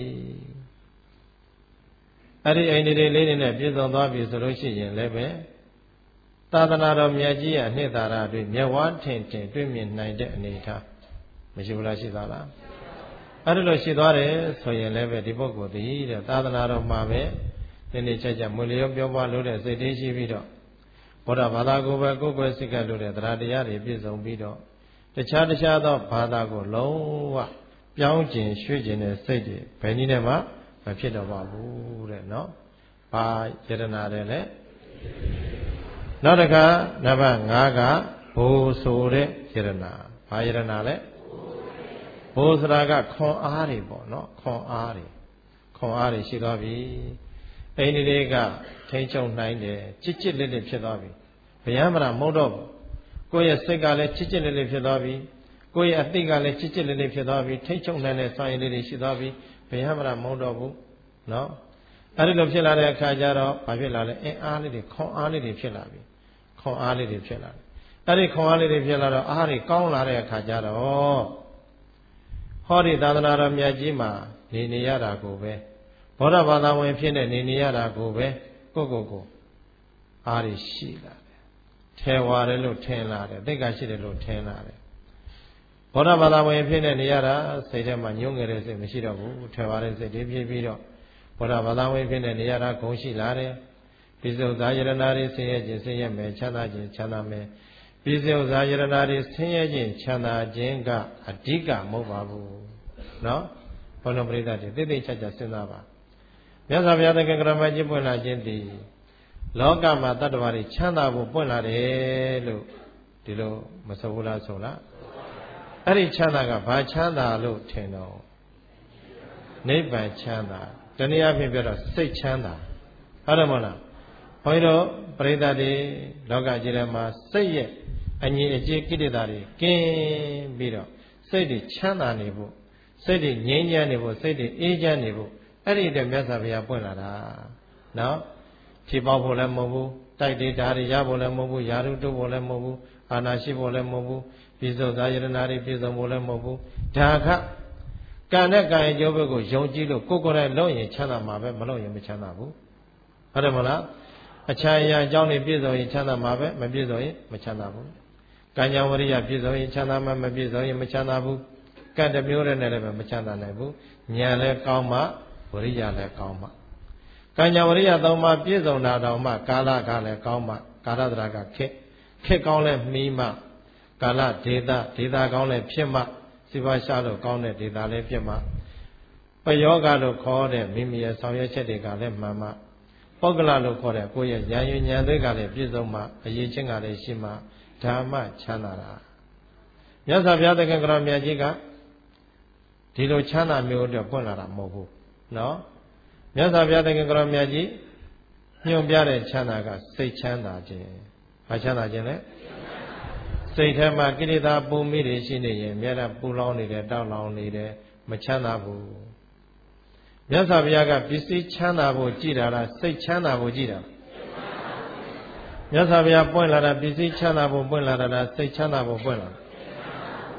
အဲ့ဒီအိန္ဒိရေလေးတွေနဲ့ပြည့်စုံသွားပြီဆိုလို့ရှိရင်လည်းပဲသာသနာတော်မြတ်ကြီးရဲ့အနှစ်သာရတွေမျက်ဝါးထင်ထင်တွေ့မြင်နိုင်တဲ့အနေအထားမရှိဘူးလားရှိသားလားအဲ့ဒီလိုရှိသွားတယ်ဆိုရင်လည်းပဲဒီပုဂ္ဂိုလ်ဒီတဲ့သာသနာတော်မှာပဲဒီနေ့ချက်ချက်မွေလျောပြောပွားလို့တဲ့စိတ်သေးရှိပြီးတော့ဘုရားဘာသာကိုပဲကိုယ်ကိုယ်စိတ်ကလို့တဲ့တရားတရားတွေပြည့်စုံပြီးတော့တခြားသောဘာသာကိုလုံးဝပြောင်းကျင်ရွှေ့ကျင်တဲ့စိတ်တွေဘယ်နည်းနဲ့မှမဖြစ်တော့ပါဘူးတဲ့နော်ဘာယတနာတယ်လဲနောက်တစ်ခါနံပါတ်5ကဘိုးဆိုတဲ့ယတနာဘာယတနာလဲဘိုးဆိုတာကခွန်အားတွေပေါ့နော်ခွန်အားတွေရှိသွားပြီအိန္ဒိရေကထိမ့်ချုပ်နိုင်တယ်ချစ်ချစ်လေးလေးဖြစ်သွားပြီဗျာမရာမဟုတ်တော့ဘူးကိုယ့်ရဲ့စိတ်ကလည်းချစ်ချစ်လေးလေးဖြစ်သွားပြီကိုယ့်ရဲ့အသိကလည်းချစ်ချစ်လေးလေးဖြစ်သွားပြီထိမ့်ချုပ်နိုင်တဲ့စွမ်းရည်လေးတွေရှိသွားပြီဗျာမရာမဟုတ်တော့ဘူးနော်အဲ့ဒီလိုဖြစ်လာတဲ့အခါကျတော့ဘာဖြစ်လာလဲအင်အားလေးတွေခွန်အားလေးတွေဖြစ်လာပြီခွန်အားလေးတွေဖြစ်လာတယ်အဲ့ဒီခွန်အားလေးတွေဖြစ်လာတော့အားတွေကောင်းလာတဲ့အခါကျတော့ဟောဒီသာသနာတော်မြတ်ကြီးမှာနေရတာကိုပဲဘောဓဘာသာဝင်ဖြစ်နေရတာကိုပဲကိုအားတွေရှိလာတယ်ထဲဝါတယ်လို့ထင်လာတယ်သိက္ခာရှိတယ်လို့ထင်လာတယ်ဘောဓဘာသာဝင်ဖြစ်နေရတာစိတ်ထဲမှာညှိုးငယ်တဲ့စိတ်မရှိတော့ဘူးထဲဝါတဲ့စိတ်တွေဖြစ်ပြီးတော့ဘောဓဘာသာဝင်ဖြစ်နေရတာဂုဏ်ရှိလာတယ်ပိစုဇာယရနာတွေဆင်းရဲခြင်းဆင်းရဲမယ်ချမ်းသာခြင်းချမ်းသာမယ်ပိစုဇာယရနာတွေဆင်းရဲခြင်းချမ်းသာခြင်းကအဓိကမဟုတ်ပါဘူးနော်ဘုန်းတော်ပရိသတ်တွေသိသိချာချာစဉ်းစားပါမြတ်စွာဘုရားသခင်ကရမကြီးပွင့်လာခြင်းသည်လောကမှာတတ္တဝါတွေချမ်းသာဖို့ပွင့်လာတယ်လို့ဒီလိုမဆိုဘူးလားဆိုလားအဲ့ဒီချမ်းသာကဘာချမ်းသာလို့ထင်တော့နိဗ္ဗာန်ချမ်းသာတနည်းအားဖြင့်ပြောတော့စိတ်ချမ်းသာဟုတ်တယ်မဟုတ်လားဘုန်းကြီးတို့ပရိသတ်တွေလောကကြီးထဲမှာစိတ်ရဲ့အငြိအကျေးကိလေသာတွေကင်းပြီးတော့စိတ်တွေချမ်းသာနေဖို့စိတ်တွေငြိမ်းချမ်းနေဖို့စိတ်တွေအေးချမ်းနေဖို့အဲ့ဒီတည်းမြတ်စွာဘုရားပွင့်လာတာနော်ဖြေပေါက်ဖို့လည်းမဟုတ်ဘူးတိုက်တေးဓာတ်တွေရဖို့လည်းမဟုတ်ဘူးယာရုတုဖို့လည်းမဟုတ်ဘူးအာနာရှိဖို့လည်းမဟုတ်ဘူးပြစ္ဆုတ်သာယရနာတွေပြည့်စုံဖို့လည်းမဟုတ်ဘူးဒါကကံနဲ့ကံရဲ့ကျိုးဘက်ကိုယုံကြည်လို့ကိုယ်တိုင်လုပ်ရင်ချမ်းသာမှာပဲမလုပ်ရင်မချမ်းသာဘူးဟုတ်တယ်မလားအခြားအရာအကြောင်းတွေပြည့်စုံရင်ချမ်းသာမှာပဲမပြည့်စုံရင်မချမ်းသာဘူးကံကြောင့်ဝရိယပြည့်စုံရင်ချမ်းသာမှာမပြည့်စုံရင်မချမ်းသာဘူးကံတစ်မျိုးနဲ့လည်းပဲမချမ်းသာနိုင်ဘူးဉာဏ်လည်းကောင်းမှဝရိယလည်းကောင်းမှကံကြောင့်ဝရိယသုံးပါးပြည့်စုံတာတောင်မှကာလကလည်းကောင်းမှကာရတရာကခေတ်ကောင်းလည်းမှီမှကာလဒေသကောင်းလည်းဖြစ်မှစိပါရှာလို့ကောင်းတဲ့ဒေသလည်းဖြစ်မှပယောဂလို့ခေါ်တဲ့မိမိရဲ့ဆောင်ရွက်ချက်တွေကလည်းမှန်မှပုဂ္ဂလလို့ခေါ်တဲ့ကိုယ့်ရဲ့ဉာဏ်ရည်ဉာဏ်တွေကလည်းပြည့်စုံမှအရေးချင်းကလည်းရှိမှဓမ္မချမ်းသာတာမြတ်စွာဘုရားသခင်ကတော်မြတ်ကြီးကဒီလိုချမ်းသာမျိုးအတွက်ပွင့်လာတာမဟုတ်ဘူးနော်မြတ်စွာဘုရားသခင်ကတော်မြတ်ကြီးညွှန်ပြတဲ့ချမ်းသာကစိတ်ချမ်းသာခြင်းဘာချမ်းသာခြင်းလဲစိတ်ထဲမှာကိလေသာပုံမိတွေရှိနေရင်အများအားပူလောင်နေတယ်တောက်လောင်နေတယ်မချမ်းသာဘူးမြတ်စွာဘုရားကပစ္စည်းချမ်းသာဖို့ကြည်တာလားစိတ်ချမ်းသာဖို့ကြည်တာမြတ်စွာဘုရားပွင့်လာတာပစ္စည်းချမ်းသာဖို့ပွင့်လာတာလားစိတ်ချမ်းသာဖို့ပွင့်လာ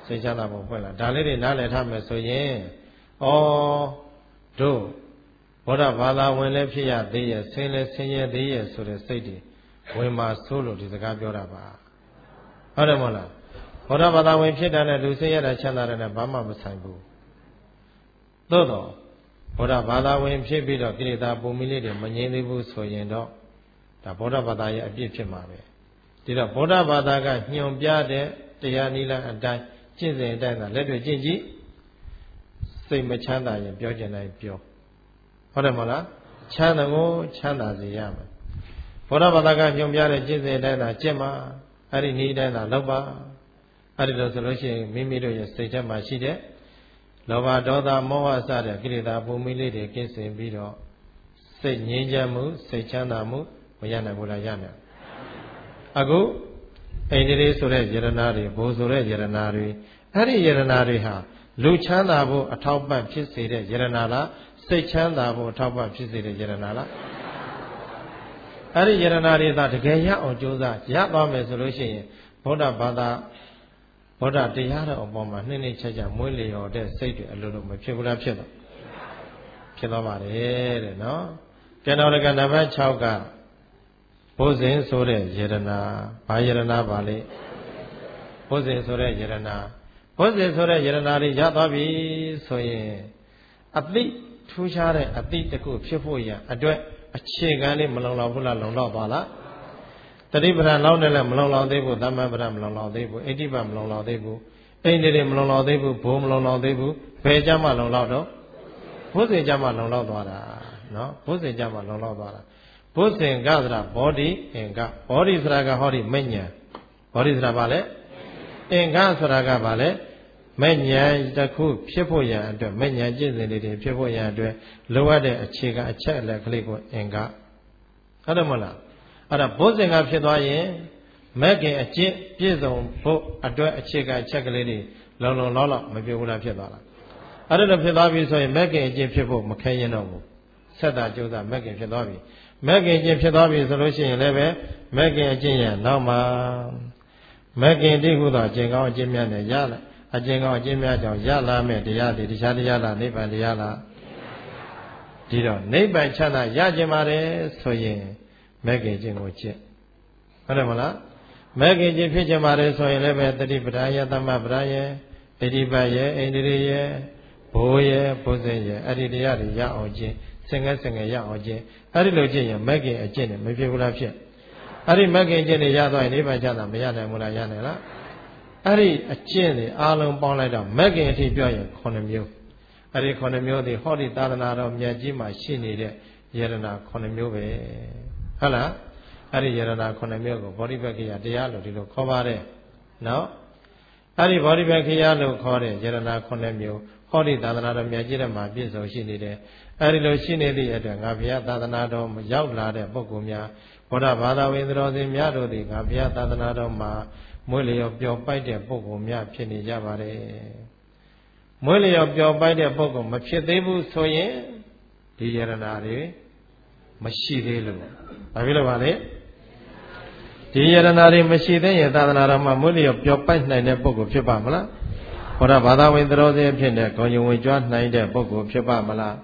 စိတ်ချမ်းသာဖို့ပွင့်လာဒါလေးတွေနားလည်ထားမယ်ဆိုရင်ဩတို့ဗုဒ္ဓဘာသာဝင်လည်းဖြစ်ရသေးရဲ့ဆင်းလည်းဆင်းရဲသေးရဲ့ဆိုတဲ့စိတ်တွေဝင်မှာဆိုးလို့ဒီစကားပြောတာပါဟုတ်တယ်မဟုတ်လားဗုဒ္ဓဘာသာဝင်ဖြစ်တာနဲ့လူဆင်းရဲတာချမ်းသာတယ်နဲ့ဘာမှမဆိုင်ဘူးသို့တော့ဗုဒ္ဓဘာသာဝင်ဖြစ်ပြီးတော့ကိလေသာပုံမီလေးတွေမငြိမ်းသေးဘူးဆိုရင်တော့ဒါဗုဒ္ဓဘာသာရဲ့အပြစ်ဖြစ်မှာပဲဒီတော့ဗုဒ္ဓဘာသာကညွန်ပြတဲ့တရားနိလအတိုင်းကျင့်စဉ်အတိုင်းသာလက်တွေ့ကျင့်ကြည့်စိတ်မချမ်းသာရင်ပြောချင်တိုင်းပြောဟုတ်တယ်မဟုတ်လားချမ်းသာကိုချမ်းသာစေရမယ်ဗုဒ္ဓဘာသာကညွန်ပြတဲ့ကျင့်စဉ်အတိုင်းသာကျင့်ပါအဲ့ဒီနည်းအတိုင်းသာလုပ်ပါအဲ့ဒီလိုဆိုလို့ရှိရင်မိမိတို့ရဲ့စိတ်ထဲမှာရှိတဲ့လောဘဒေါသမောဟစတဲ့ကိလေသာပုံမီလေးတွေကင်းစင်ပြီးတော့စိတ်ငြိမ်းချမ်းမှုစိတ်ချမ်းသာမှုမရနိုင်ဘူးလားရနိုင်အခုအိန္ဒြေဆိုတဲ့ယရနာတွေဘိုးဆိုတဲ့ယရနာတွေအဲ့ဒီယရနာတွေဟာလူချမ်းသာဖို့အထောက်ပံ့ဖြစ်စေတဲ့ယရနာလားစိတ်ချမ်းသာဖို့အထောက်ပံ့ဖြစ်စေတဲ့ယရနာလားအဲ့ဒီယရနာတွေသာတကယ်ရအောင်ကြိုးစားရသွားမယ်ဆိုလို့ရှိရင်ဗုဒ္ဓဘာသာဗုဒ္ဓတရားတော်အပေါ်မှာနှိမ့်နှိမ့်ချက်ချက်မွေးလျော်တဲ့စိတ်တွေအလိုလိုမဖြစ်ဘူးလားဖြစ်သွားပါတယ်တဲ့နော်ကျန်တော်လကနံပါတ်6ကဘုဇင်ဆိုတဲ့ယရနာဘာယရနာပါလဲဘုဇင်ဆိုတဲ့ယရနာဘုဇင်ဆိုတဲ့ယရနာတွေရသွားပြီဆိုရင်အသိထူးခြားတဲ့အသိတစ်ခုဖြစ်ဖို့ရအတွက်အခြေခံလေးမလုံလောက်ဘူးလားလုံလောက်ပါလားတတိပဒံလောက်နဲ့လည်းမလုံလောက်သေးဘူးသမ္မာပဒံမလုံလောက်သေးဘူးအဋ္ဌိပမလုံလောက်သေးဘူးအိန္ဒြေမလုံလောက်သေးဘူးဘိုးမလုံလောက်သေးဘူးဘယ်ကြမှာလုံလောက်တော့ဘုဇင်ကြမှာလုံလောက်သွားတာနော်ဘုဇင်ကြမှာလုံလောက်သွားတာဘုဇင်ကသရဘောဓိအင်္ဂဘောဓိဆိုတာကဟောဒီမဉ္ဇဉ်ဘောဓိဆိုတာဘာလဲအင်္ဂဆိုတာကဘာလဲမဉ္ဇဉ်တစ်ခုဖြစ်ဖို့ရန်အတွက်မဉ္ဇဉ်ကျင့်စဉ်တွေဖြစ်ဖို့ရန်အတွက်လိုအပ်တဲ့အခြေခံအချက်အလက်ကလေးကိုအင်္ဂဟုတ်တယ်မဟုတ်လားအဲ့ဒါဘုဇင်ကဖြစ်သွားရင်မဲ့ခင်အကျင့်ပြည့်စုံဖို့အတွက်အခြေခံအချက်ကလေးတွေလုံလုံလောက်လောက်မပြောဘူးလားဖြစ်သွားတာအဲ့ဒါလိုဖြစ်သွားပြီဆိုရင်မဲ့ခင်အကျင့်ဖြစ်ဖို့မခဲရင်တော့ဘူးဆက်တာကြိုးစားမဲ့ခင်ဖြစ်သွားပြီမဲ့ခင်အကျင့်ဖြစ်သွားပြီဆိုလို့ရှိရင်လည်းပဲမဲ့ခင်အကျင့်ရဲ့နောက်မှာမဲ့ခင်တိဟုသောအကျင့်ကောင်းအကျင့်မြတ်နဲ့ရလာအကျင့်ကောင်းအကျင့်မြတ်ကြောင့်ရလာမဲ့တရားတွေတခြားတရားလားနိဗ္ဗာန်တရားလားဒီတော့နိဗ္ဗာန်ချမ်းသာရခြင်းပါတယ်ဆိုရင်မဲ့ခင်ခြင်းကိုကျင့်ဟုတ်တယ်မလားမဲ့ခင်ခြင်းဖြစ်ခြင်းပါတယ်ဆိုရင်လည်းပဲတတိပဒံယသမပဒံယဣတိပတ်ယအိန္ဒြေယဘိုးယဘုဇင်ယအဲ့ဒီတရားတွေရအောင်ကျင့်စင်ငယ်ရအောင်ကျင့်အဲ့ဒီလိုကျင့်ရင်မဲ့ခင်အကျင့်နဲ့မဖြစ်ဘူးလားဖြစ်အဲ့ဒီမဲ့ခင်အကျင့်တွေရသွားရင်နိဗ္ဗာန်ချမ်းသာမရနိုင်ဘူးလားရနိုင်လားအဲ့ဒီအကျင့်တွေအားလုံးပေါင်းလိုက်တော့မဲ့ခင်အထိပြောရင်9မျိုးအဲ့ဒီ9မျိုးတွေဟောဒီသာသနာတော်မြတ်ကြီးမှာရှိနေတဲ့ယရနာ9မျိုးပဲဟုတ်လားအဲ့ဒီယရနာ9မျိုးကိုဗောဓိပက္ခိယတရားလို့ဒီလိုခေါ်ပါတယ်နော်အဲ့ဒီဗောဓိပက္ခိယလို့ခေါ်တဲ့ယရနာ9မျိုးဟောဒီသာသနာတော်မြတ်ကြီးထဲမှာပြည့်စုံရှိနေတယ်အဲ့ဒီလိုရှိနေသည့်အတွက်ငါဘုရားသာသနာတော်ရောက်လာတဲ့ပုဂ္ဂိုလ်များဗုဒ္ဓဘာသာဝင်တော်စင်များတို့သည်ငါဘုရားသာသနာတော်မှာမွေးလျော်ပျော်ပိုက်တဲ့ပုဂ္ဂိုလ်များဖြစ်နေကြပါတယ်မွေးလျော်ပျော်ပိုက်တဲ့ပုဂ္ဂိုလ်မဖြစ်သေးဘူးဆိုရင်ဒီယရနာတွေမရှိသေးလို့ဘာဖြစ်လို့ပါလဲဒီယရနာတွေမရှိသေးရင်သာသနာတော်မှာမွေးလျော်ပျော်ပိုက်နိုင်တဲ့ပုဂ္ဂိုလ်ဖြစ်ပါမလားဘုရားဘာသာဝင်တော်စင်ဖြစ်တဲ့ဂုဏ်ယူဝင်ကြွားနိုင်တဲ့ပုဂ္ဂိုလ်ဖြစ်ပါမလား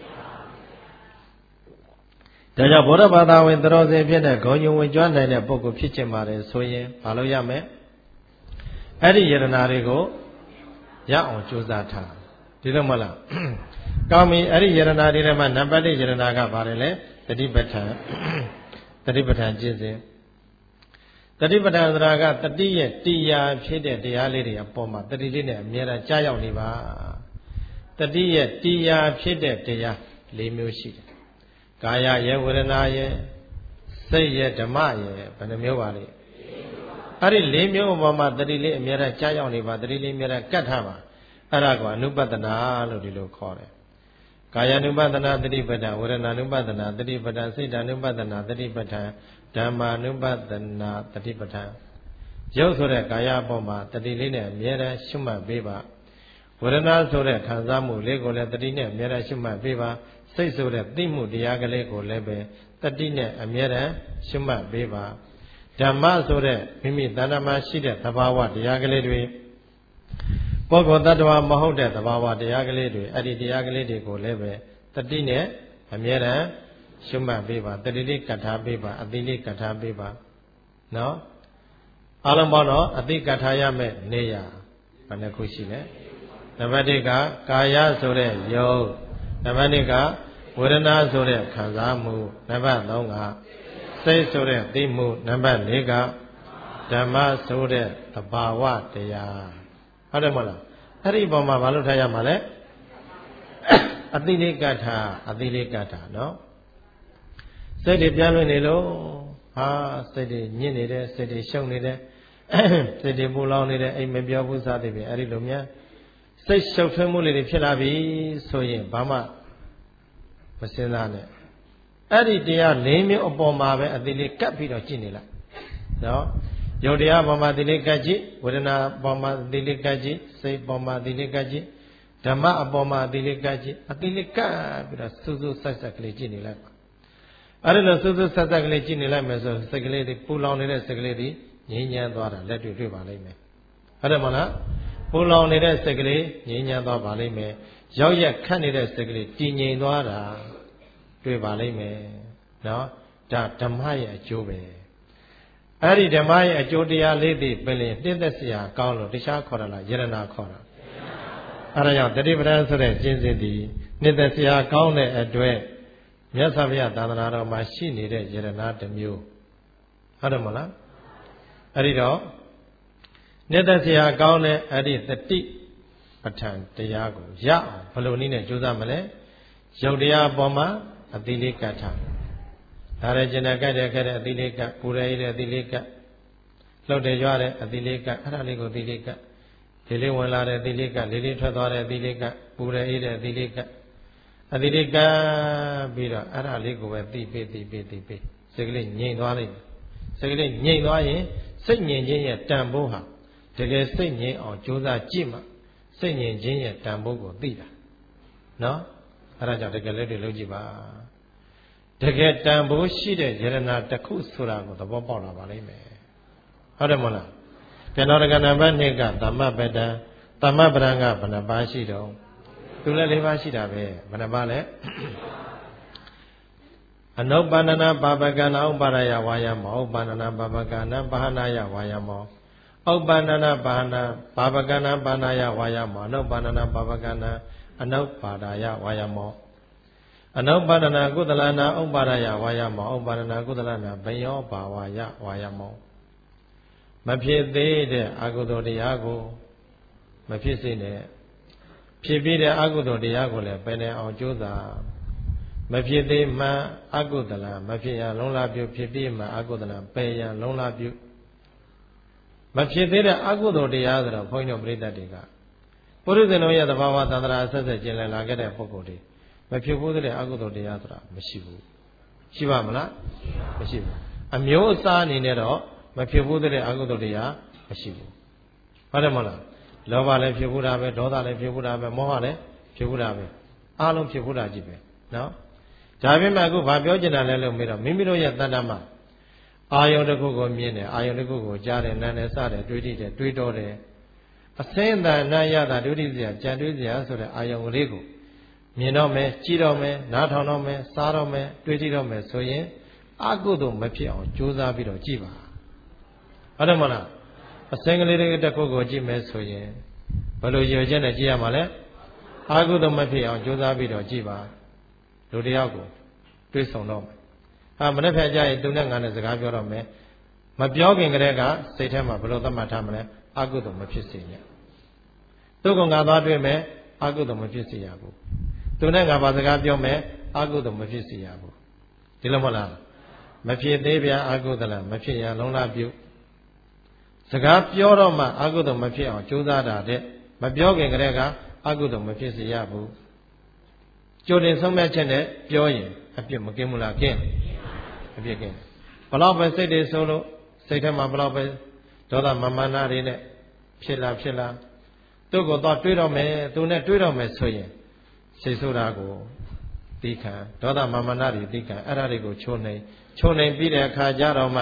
ဒါကြောင့်ဗုဒ္ဓဘာသာဝင်တော်စင်ဖြစ်တဲ့ဂုဏ်ယူဝင်ကြွားနိုင်တဲ့ပုဂ္ဂိုလ်ဖြစ်ချင်ပါတယ်ဆိုရင်မလုပ်ရမယ်အဲ့ဒီယရနာတွေကိုရအောင်ကြိုးစားထားဒီလိုမလားကောင်းပြီအဲ့ဒီယရနာတွေထဲမှာနံပါတ်1ယရနာကပါတယ်လေတတိပဋ္ဌာန်ကျင့်စဉ်တတိပဋ္ဌာန်ဆိုတာကတတိရဲ့တရားဖြစ်တဲ့တရားလေးတွေအပေါ်မှာတတိလေးနဲ့အမြဲတမ်းကြားရောက်နေပါတတိရဲ့တရားဖြစ်တဲ့တရား၄မျိုးရှိတယ်ကာယရဲ့ဝေဒနာရဲ့စိတ်ရဲ့ဓမ္မရဲ့ဘယ်နှမျိုးပါလဲအဲ့ဒီ၄မျိုးအပေါ်မှာတတိလေးအမြဲတမ်းကြားရောက်နေပါတတိလေးအမြဲတမ်းကတ်ထားပါအဲ့ဒါကအနုပတ္တနာလို့ဒီလိုခေါ်တယ်ကာယ ानु ပတနာတတိပဋ္ဌာန်ဝေဒနာ ानु ပတနာတတိပဋ္ဌာန်စိတ် ानु ပတနာတတိပဋ္ဌာန်ဓမ္မာ ानु ပတနာတတိပဋ္ဌာန်ရုပ်ဆိုတဲ့ကာယအပေါ်မှာတတိလေးနဲ့အမြဲတမ်းရှုမှတ်ပေးပါဝေဒနာဆိုတဲ့ခံစားမှုလေးကိုလည်းတတိနဲ့အမြဲတမ်းရှုမှတ်ပေးပါစိတ်ဆိုတဲ့သိမှုတရားကလေးကိုလည်းပဲတတိနဲ့အမြဲတမ်းရှုမှတ်ပေးပါဓမ္မဆိုတဲ့မိမိတဏ္ဍာမှာရှိတဲ့သဘာဝတရားကလေးတွေပုဂ္ဂိုလ်တ attva မဟုတ်တဲ့သဘာဝတရားကလေးတွေအဲ့ဒီတရားကလေးတွေကိုလည်းပဲတတိနဲ့အမြဲတမ်းရှုမှတ်ပေးပါတတိလေးကထာပေးပါအတိလေးကထာပေးပါနော်အားလုံးပေါင်းတော့အတိကထာရမဲ့နေရဘယ်နှခုရှိလဲနံပါတ်1ကကာယဆိုတဲ့ယုတ်နံပါတ်2ကဝေဒနာဆိုတဲ့ခံစားမှုနံပါတ်3ကစိတ်ဆိုတဲ့သိမှုနံပါတ်4ကဓမ္မဆိုတဲ့သဘာဝတရားဟုတ်တယ်မဟုတ်လားအဲ့ဒီပုံမှာမလုပ်ထားရမှာလဲအတိလေးကထာအတိလေးကထာနော်စိတ်တွေပြန်လွင်နေလို့ဟာစိတ်တွေညစ်နေတယ်စိတ်တွေရှုံနေတယ်စိတ်တွေပူလောင်နေတယ်အိမ်မပြောဘူးစသည်ဖြင့်အဲ့ဒီလိုများစိတ်ရှုပ်ထွေးမှုလေးတွေဖြစ်လာပြီဆိုရင်ဘာမှမစင်စားနဲ့အဲ့ဒီတရား၄မျိုးအပေါ်မှာပဲအတိလေးကပ်ပြီးတော့ကြည့်နေလိုက်နော်ယုတ်တရားပေါ်မှာအတိလေးကပ်ကြည့်ဝေဒနာပေါ်မှာအတိလေးကပ်ကြည့်စိတ်ပေါ်မှာအတိလေးကပ်ကြည့်ဓမ္မအပေါ်မှာအတိလေးကပ်ကြည့်အတိလေးကပ်ပြီးတော့စူးစူးဆိုက်ဆိုက်ကလေးကြည့်နေလိုက်ပါအဲ့ဒီလိုစူးစူးဆိုက်ဆိုက်ကလေးကြည့်နေလိုက်မယ်ဆိုစိတ်ကလေးတွေပူလောင်နေတဲ့စိတ်ကလေးတွေငြိမ်းချမ်းသွားတာလက်တွေ့ပါလိမ့်မယ်ဟုတ်တယ်မလားပူလောင်နေတဲ့စိတ်ကလေးငြိမ်းချမ်းသွားပါလိမ့်မယ်ရောက်ရက်ခတ်နေတဲ့စိတ်ကလေးတည်ငြိမ်သွားတာတွေ့ပါလိမ့်မယ်နော်ဒါဓမ္မရဲ့အကျိုးပဲအဲ့ဒီဓမ္မရဲ့အကျိုးတရားလေးတွေပင်လျင်တည်သက်စရာကောင်းလို့တရားခေါ်ရလားယရဏခေါ်တာအဲ့ဒါကြောင့်တတိပဒံဆိုတဲ့ကျင့်စဉ်ဒီနှစ်သက်စရာကောင်းတဲ့အတွက်မြတ်စွာဘုရားသာသနာတော်မှာရှိနေတဲ့ယရဏတစ်မျိုးဟုတ်တယ်မလားအဲ့ဒီတော့နှစ်သက်စရာကောင်းတဲ့အဲ့ဒီတတိပဋ္ဌာန်တရားကိုရအောင်ဘယ်လိုနည်းနဲ့ကြိုးစားမလဲယုတ်တရားအပေါ်မှာအတိလေးကထားဒါရကျင်တဲ့ကြိုက်တဲ့ခဲ့တဲ့အတိလေးကပူရရတဲ့အတိလေးကလှုပ်တယ်ကြွားတဲ့အတိလေးကအဲ့ဒါလေးကိုအတိလေးကလေးလေးဝင်လာတဲ့အတိလေးကလေးလေးထွက်သွားတဲ့အတိလေးကပူရရတဲ့အတိလေးကအတိလေးကပြီးတော့အဲ့ဒါလေးကိုပဲသိပေးစိတ်ကလေးငြိမ်သွားလိမ့်မယ်စိတ်ကလေးငြိမ်သွားရင်စိတ်ငြိမ်ခြင်းရဲ့တန်ဖိုးဟာတကယ်စိတ်ငြိမ်အောင်ကြိုးစားကြည့်မှစိတ်ငြိမ်ခြင်းရဲ့တန်ဖိုးကိုသိတာနော်အဲ့ဒါကြောင့်တကယ်လက်တွေလုပ်ကြည့်ပါတကယ်တန်ဖိုးရှိတဲ့ယရဏတစ်ခုဆိုတာကိုသဘောပေါက်လာပါလိမ့်မယ်ဟုတ်တယ်မဟုတ်လားပြန်တော်တက္ကနံပါတ်2ကသမ္မပဒံသမ္မပဒံကဘယ်နှပါးရှိတော့သူလည်း၄ပါးရှိတာပဲဘယ်နှပါးလဲအနုပ္ပန္နနာပါပကနာဥပ္ပါရယဝါယမောဥပ္ပန္နနာပါပကနာပါဟနာယဝါယမောဥပ္ပန္နနာပါဟနာပါပကနာပါဏယဝါယမောအနုပ္ပန္နနာပါပကနာအနုပ္ပါဒယဝါယမောအနုပ္ပန္နနာကုသလနာဥပ္ပါရယဝါယမောဥပ္ပန္နနာကုသလနာဘယောဘာဝယဝါယမောမဖြစ်သေးတဲ့အကုသိုလ်တရားကိုမဖြစ်စေနဲ့ဖြစ်ပြီးတဲ့အကုသိုလ်တရားကိုလည်းပယ်နေအောင်ကြိုးစားမဖြစ်သေးမှအကုသလမဖြစ်ရလုံးလာပြုဖြစ်ပြီးမှအကုသလပယ်ရလုံးလာပြုမဖြစ်သေးတဲ့အကုသိုလ်တရားဆိုတော့ဘုန်းကြီးတို့ပြိတ္တတွေကပုရိသေလုံးရဲ့သဘာဝသန္တရာဆက်ဆက်ကျင်လည်လာခဲ့တဲ့ပုဂ္ဂိုလ်တွေမဖြစ်ဘူးတဲ့အကုသိုလ်တရားဆိုတာမရှိဘူးရှိပါမလားမရှိဘူးအမျိုးအစားအနေနဲ့တော့မဖြစ်ဘူးတဲ့အကုသိုလ်တရားမရှိဘူးဟုတ်တယ်မဟုတ်လားလောဘလည်းဖြစ်ဘူးတာပဲဒေါသလည်းဖြစ်ဘူးတာပဲမောဟလည်းဖြစ်ဘူးတာပဲအားလုံးဖြစ်ဘူးတာကြီးပဲနော်ဒါပေမဲ့အခုဘာပြောချင်တာလဲလို့မေးတော့မိမိတို့ရဲ့တဏ္ဍမှာအာယုန်တစ်ခုကိုမြင်တယ်အာယုန်တစ်ခုကိုကြားတယ်နားတယ်စတယ်တွေးကြည့်တယ်တွေးတော့တယ်အစင်းတန်နာရတာဒုတိယကြံတွေးစရာဆိုတဲ့အာယုန်ကလေးကိုမြင်တော့မယ်ကြည့်တော့မယ်နားထောင်တော့မယ်စားတော့မယ်တွေးကြည့်တော့မယ်ဆိုရင်အကုသိုလ်မဖြစ်အောင်ကြိုးစားပြီးတော့ကြည့်ပါဟုတ်တယ်မလားအစင်းကလေးတွေတစ်ခုကိုကြည့်မယ်ဆိုရင်ဘယ်လိုရည်ရွယ်ချက်နဲ့ကြည့်ရမှာလဲအကုသိုလ်မဖြစ်အောင်ကြိုးစားပြီးတော့ကြည့်ပါလူတယောက်ကိုတွေးဆုံတော့မယ်မနေ့ဖက်ကြရင်သူနဲ့ငါနဲ့စကားပြောတော့မယ်မပြောခင်ကတည်းကစိတ်ထဲမှာဘယ်လိုသတ်မှတ်ထားမလဲအကုသိုလ်မဖြစ်စေနဲ့သူကငါသွားတွေ့မယ်အကုသိုလ်မဖြစ်စေရဘူးသူနဲ့ငါဘာစကားပြောမယ်အကုသိုလ်မဖြစ်စေရဘူးဒီလိုမဟုတ်လားမဖြစ်သေးဗျာအကုသိုလ်မဖြစ်ရလုံးလားပြုစကားပြောတော့မှအကုသိုလ်မဖြစ်အောင်ကြိုးစားတာတဲ့မပြောခင်ကတည်းကအကုသိုလ်မဖြစ်စေရဘူးကြိုတင်ဆုံးဖြတ်ချက်နဲ့ပြောရင်အပြစ်မကင်းဘူးလားကင်းအပြစ်ကင်းဘလောက်ပဲစိတ်တွေဆိုလို့စိတ်ထဲမှာဘလောက်ပဲဒေါသမမာနတွေနဲ့ဖြစ်လာသူ့ကိုတော့တွေးတော့မယ်သူနဲ့တွေးတော့မယ်ဆိုရင်စိတ်ဆိုးတာကိုသိခံဒေါသမမာနတွေသိခံအဲ့ဒါတွေကိုချိုးနှိမ်ပြီးတဲ့အခါကျတော့မှ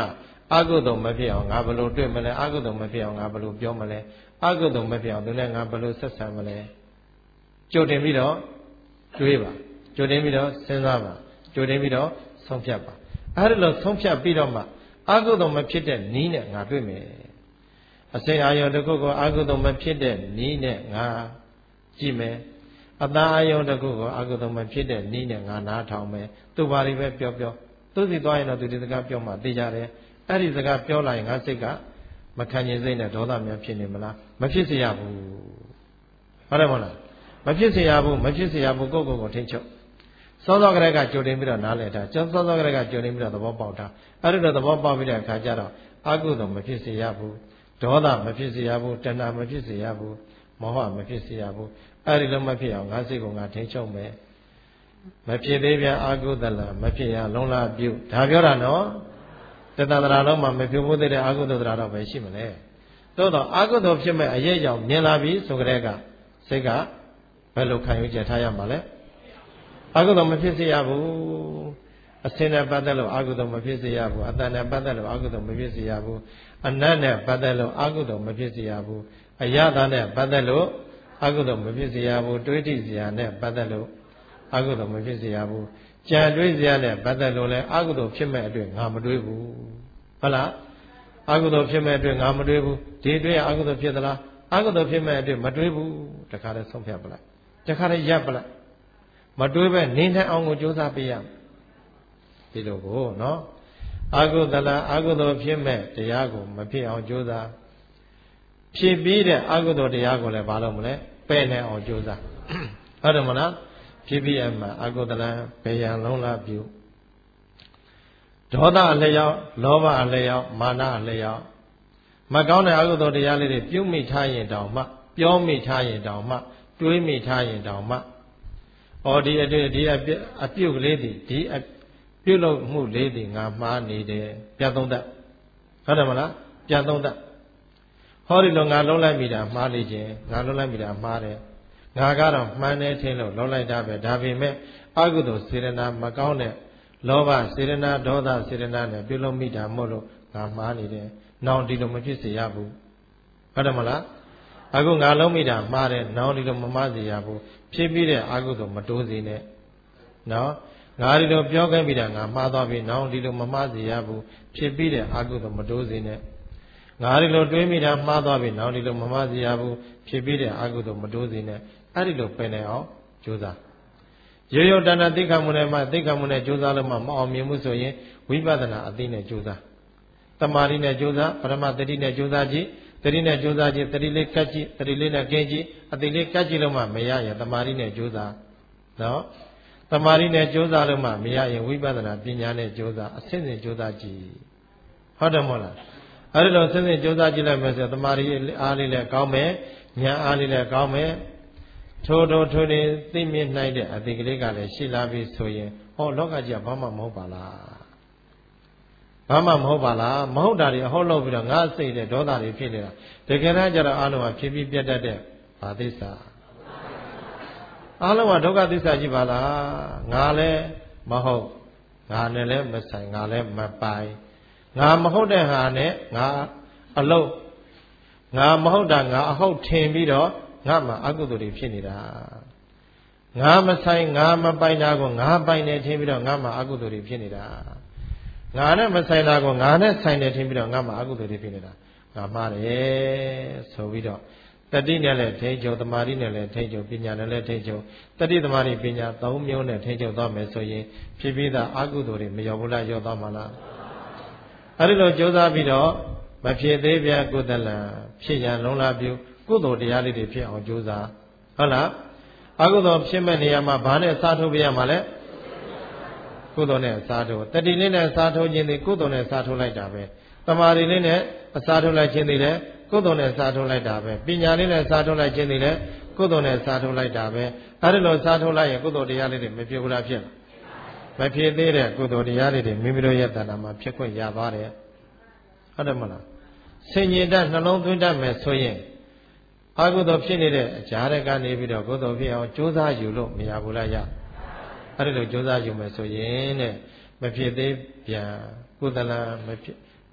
အာဟုတုံမဖြစ်အောင်ငါဘယ်လိုတွေ့မလဲအာဟုတုံမဖြစ်အောင်ငါဘယ်လိုပြောမလဲအာဟုတုံမဖြစ်အောင်သူနဲ့ငါဘယ်လိုဆက်ဆံမလဲကြိုတင်ပြီးတော့တွေးပါကြိုတင်ပြီးတော့စဉ်းစားပါကြိုတင်ပြီးတော့ဆုံးဖြတ်ပါအဲ့ဒါလို့ဆုံးဖြတ်ပြီးတော့မှအာဟုတုံမဖြစ်တဲ့နီးနဲ့ငါတွေ့မယ်အစိအာယုံတစ်ခုကိုအာဟုတုံမဖြစ်တဲ့နီးနဲ့ငါကြည့်မယ်အတန်အာယုံတစ်ခုကိုအာဟုတုံမဖြစ်တဲ့နီးနဲ့ငါနားထောင်မယ်သူဘာတွေပဲပြောသူစီသွားရင်တော့သူဒီစကားပြောမှသိကြတယ်အဲ့ဒီစကားပြောလိုက်ရင်ငါစိတ်ကမခံကျင်စိတ်နဲ့ဒေါသများဖြစ်နေမလားမဖြစ်စေရဘူးဟုတ်တယ်မဟုတ်လားမဖြစ်စေရဘူးမဖြစ်စေရဘူးကိုယ့်ကိုယ်ထိန်းချုပ်စောစောကလေးကကြိုတင်ပြီးတော့နားလည်တာစောစောကလေးကကြိုတင်ပြီးတော့သဘောပေါက်တာအဲ့ဒီတော့သဘောပေါက်ပြီးတဲ့အခါကျတော့အကုသိုလ်မဖြစ်စေရဘူးဒေါသမဖြစ်စေရဘူးတဏှာမဖြစ်စေရဘူးမောဟမဖြစ်စေရဘူးအဲ့ဒီလိုမဖြစ်အောင်ငါစိတ်ကိုငါထိန်းချုပ်မယ်မဖြစ်သေးပြန်အကုသလမဖြစ်ရလုံးလားပြုဒါပြောတာနော်တတန္တရာလုံးမှာမဖြစ်ဘူးတဲ့အကုသိုလ်တရားတော့ပဲရှိမလဲသို့တော့အကုသိုလ်ဖြစ်မဲ့အရေးကြောင့်မြင်လာပြီဆိုကြတဲ့ကစိတ်ကဘယ်လိုခံယူချက်ထားရမှာလဲအကုသိုလ်မဖြစ်စေရဘူးအစင်းနဲ့ပတ်သက်လို့အကုသိုလ်မဖြစ်စေရဘူးအတန်နဲ့ပတ်သက်လို့အကုသိုလ်မဖြစ်စေရဘူးအနတ်နဲ့ပတ်သက်လို့အကုသိုလ်မဖြစ်စေရဘူးအယတာနဲ့ပတ်သက်လို့အကုသိုလ်မဖြစ်စေရဘူးတွေးတိစရာနဲ့ပတ်သက်လို့အကုသိုလ်မဖြစ်စေရဘူးကြံတွေးစရာနဲ့ပတ်သက်လို့လည်းအကုသိုလ်ဖြစ်မဲ့အတွက်ငါမတွေးဘူးဟုတ်လားအကုသိုလ်ဖြစ်မဲ့အတွက်ငါမတွေးဘူးဒီအတွက်အကုသိုလ်ဖြစ်သလားအကုသိုလ်ဖြစ်မဲ့အတွက်မတွေးဘူးတခါတည်းဆုံးဖြတ်ပလိုက်တခါတည်းရပ်ပလိုက်မတွေးပဲနေနိုင်အောင်ကိုကြိုးစားပေးရမယ်ဒီလိုကိုနော်အကုသလအကုသိုလ်ဖြစ်မဲ့တရားကိုမဖြစ်အောင်ကြိုးစားဖြစ်ပြီးတဲ့အကုသိုလ်တရားကိုလည်းဘာလို့မလဲပယ်နိုင်အောင်ကြိုးစားဟုတ်တယ်မလားဖြစ်ပြီးအမှအကုသလဘယ်ရန်လုံးလားပြုဒေါသအလျောက်လောဘအလျောက်မာနအလျောက်မကောင်းတဲ့အကုသိုလ်တရားလေးတွေပြုမိထားရင်တောင်မှပြောမိထားရင်တောင်မှတွေးမိထားရင်တောင်မှဒီအပြုတ်ကလေးဒီပြုတ်လို့မှုလေးဒီငါမှားနေတယ်ပြန်သုံးတတ်ဟုတ်တယ်မလားပြန်သုံးတတ်ဟောဒီလိုငါလုံးလိုက်မိတာမှားနေခြင်းငါလုံးလိုက်မိတာမှားတယ်ငါကတော့မှန်တယ်ထင်လို့လုံးလိုက်တာပဲဒါပေမဲ့အကုသိုလ်စေရနာမကောင်းတဲ့လောဘစေရနာဒေါသစေရနာနဲ့ပြုတ်လို့မိတာမို့လို့ငါမှားနေတယ်နောင်ဒီလိုမဖြစ်စေရဘူးဟုတ်တယ်မလားအခုငါလုံးမိတာမှားတယ်နောင်ဒီလိုမမှားစေရဘူးဖြစ်ပြီးတဲ့အကုသိုလ်မတိုးစေနဲ့နော်ငါဒီလိုပြောခဲ့ပြီးတာငါမှားသွားပြီနောင်ဒီလိုမမှားစေရဘူးဖြစ်ပြီးတဲ့အကုသိုလ်မတိုးစေနဲ့ငါဒီလိုတွေးမိတာမှားသွားပြီနောင်ဒီလိုမမှားစေရဘူးဖြစ်ပြီးတဲ့အကုသိုလ်မတိုးစေနဲ့အဲ့ဒီလိုပယ်နိုင်အောင်ကြိုးစားရိုးရိုးတဏ္ဍသိက္ခာမှုနဲ့မှသိက္ခာမှုနဲ့ကြိုးစားလို့မှမအောင်မြင်မှုဆိုရင်ဝိပဿနာအသိနဲ့ကြိုးစားတမာရီနဲ့ကြိုးစားပရမတတိနဲ့ကြိုးစားကြည့်တတိနဲ့ကြိုးစားကြည့်တတိလေးကတ်ကြည့်တတိလေးနဲ့ကင်းကြည့်အသိလေးကတ်ကြည့်လို့မှမရရင်တမာရီနဲ့ကြိုးစားနော်တမာရီနဲ့ကြိုးစားလို့မှမရရင်ဝိပဿနာပညာနဲ့ကြိုးစားအစဉ်စဉ်ကြိုးစားကြည့်ဟုတ်တယ်မဟုတ်လားအဲ့ဒီလိုစဉ်စဉ်ကြိုးစားကြည့်လိုက်မယ်ဆိုတမာရီအားလေးလည်းကောင်းမယ်ဉာဏ်အားလေးလည်းကောင်းမယ်ထိုနေသိမြင်နိုင်တဲ့အသိကလေးကလည်းရှိလာပြီဆိုရင်လောကကြီးကဘာမှမဟုတ်ပါလားဘာမှမဟုတ်ပါလားမဟုတ်တာတွေအဟုတ်လို့ပြီးတော့ငါစိတ်တဲ့ဒေါသတွေဖြစ်နေတာတကယ်တမ်းကျတော့အလုံးကဖြစ်ပြီးပြတ်တတ်တဲ့ဘာသစ္စာအလုံးကဒုက္ခသစ္စာကြီးပါလားငါလည်းမဟုတ်ငါနဲ့လည်းမဆိုင်ငါလည်းမပိုင်ငါမဟုတ်တဲ့ဟာနဲ့ငါအလုံးငါမဟုတ်တာငါအဟုတ်ထင်ပြီးတော့ငါမှအကုသိုလ်တွေဖြစ်နေတာငါမဆိုင်ငါမပိုင်တာကိုငါပိုင်တယ်ထင်ပြီးတော့ငါမှအကုသိုလ်တွေဖြစ်နေတာငါနဲ့မဆိုင်တာကိုငါနဲ့ဆိုင်တယ်ထင်ပြီးတော့ငါမှအကုသိုလ်တွေဖြစ်နေတာငါမှားတယ်ဆိုပြီးတော့တတိနဲ့လည်းထိချုပ်သမာဓိနဲ့လည်းထိချုပ်ပညာနဲ့လည်းထိချုပ်တတိသမာဓိပညာ၃မျိုးနဲ့ထိချုပ်သွားမယ်ဆိုရင်ဖြစ်ပြီးသားအကုသိုလ်တွေမရောဘူးလားရောသွားမှာလားအဲဒီလိုကြိုးစားပြီးတော့မဖြစ်သေးပြန်ကုသလံဖြစ်ရန်လုံးလားပြုကုသိုလ်တရားလေးတွေဖြစ်အောင်ကြိုးစားဟုတ်လားအကုသိုလ်ဖြစ်မဲ့နေရာမှာဘာနဲ့စားထုတ်ပြရမှာလဲကုသိုလ်နဲ့စားထုတ်တတိလေးနဲ့စားထုတ်ခြင်းဒီကုသိုလ်နဲ့စားထုတ်လိုက်တာပဲတမာရီလေးနဲ့အစားထုတ်လိုက်ခြင်းဒီလည်းကုသိုလ်နဲ့စားထုတ်လိုက်တာပဲပညာလေးနဲ့စားထုတ်လိုက်ခြင်းဒီလည်းကုသိုလ်နဲ့စားထုတ်လိုက်တာပဲအဲဒီလိုစားထုတ်လိုက်ရင်ကုသိုလ်တရားလေးတွေမဖြစ်ဘူးလားဖြစ်မဖြစ်သေးတဲ့ကုသိုလ်တရားလေးတွေမိမိတို့ရဲ့တဏ္ဍာမှာဖြစ်ခွင့်ရပါတယ်ဟုတ်တယ်မလားဆင်ញင်တတ်နှလုံးသွင်းတတ်မယ်ဆိုရင်အကုသိုလ်ဖြစ်နေတဲ့အကြားရကနေပြီးတော့ကုသိုလ်ဖြစ်အောင်ကြိုးစားယူလို့မရဘူးလားရအဲ့ဒီလိုကြိုးစားယူမယ်ဆိုရင်တဲ့မဖြစ်သေးပြန်ကုသလမဖြစ်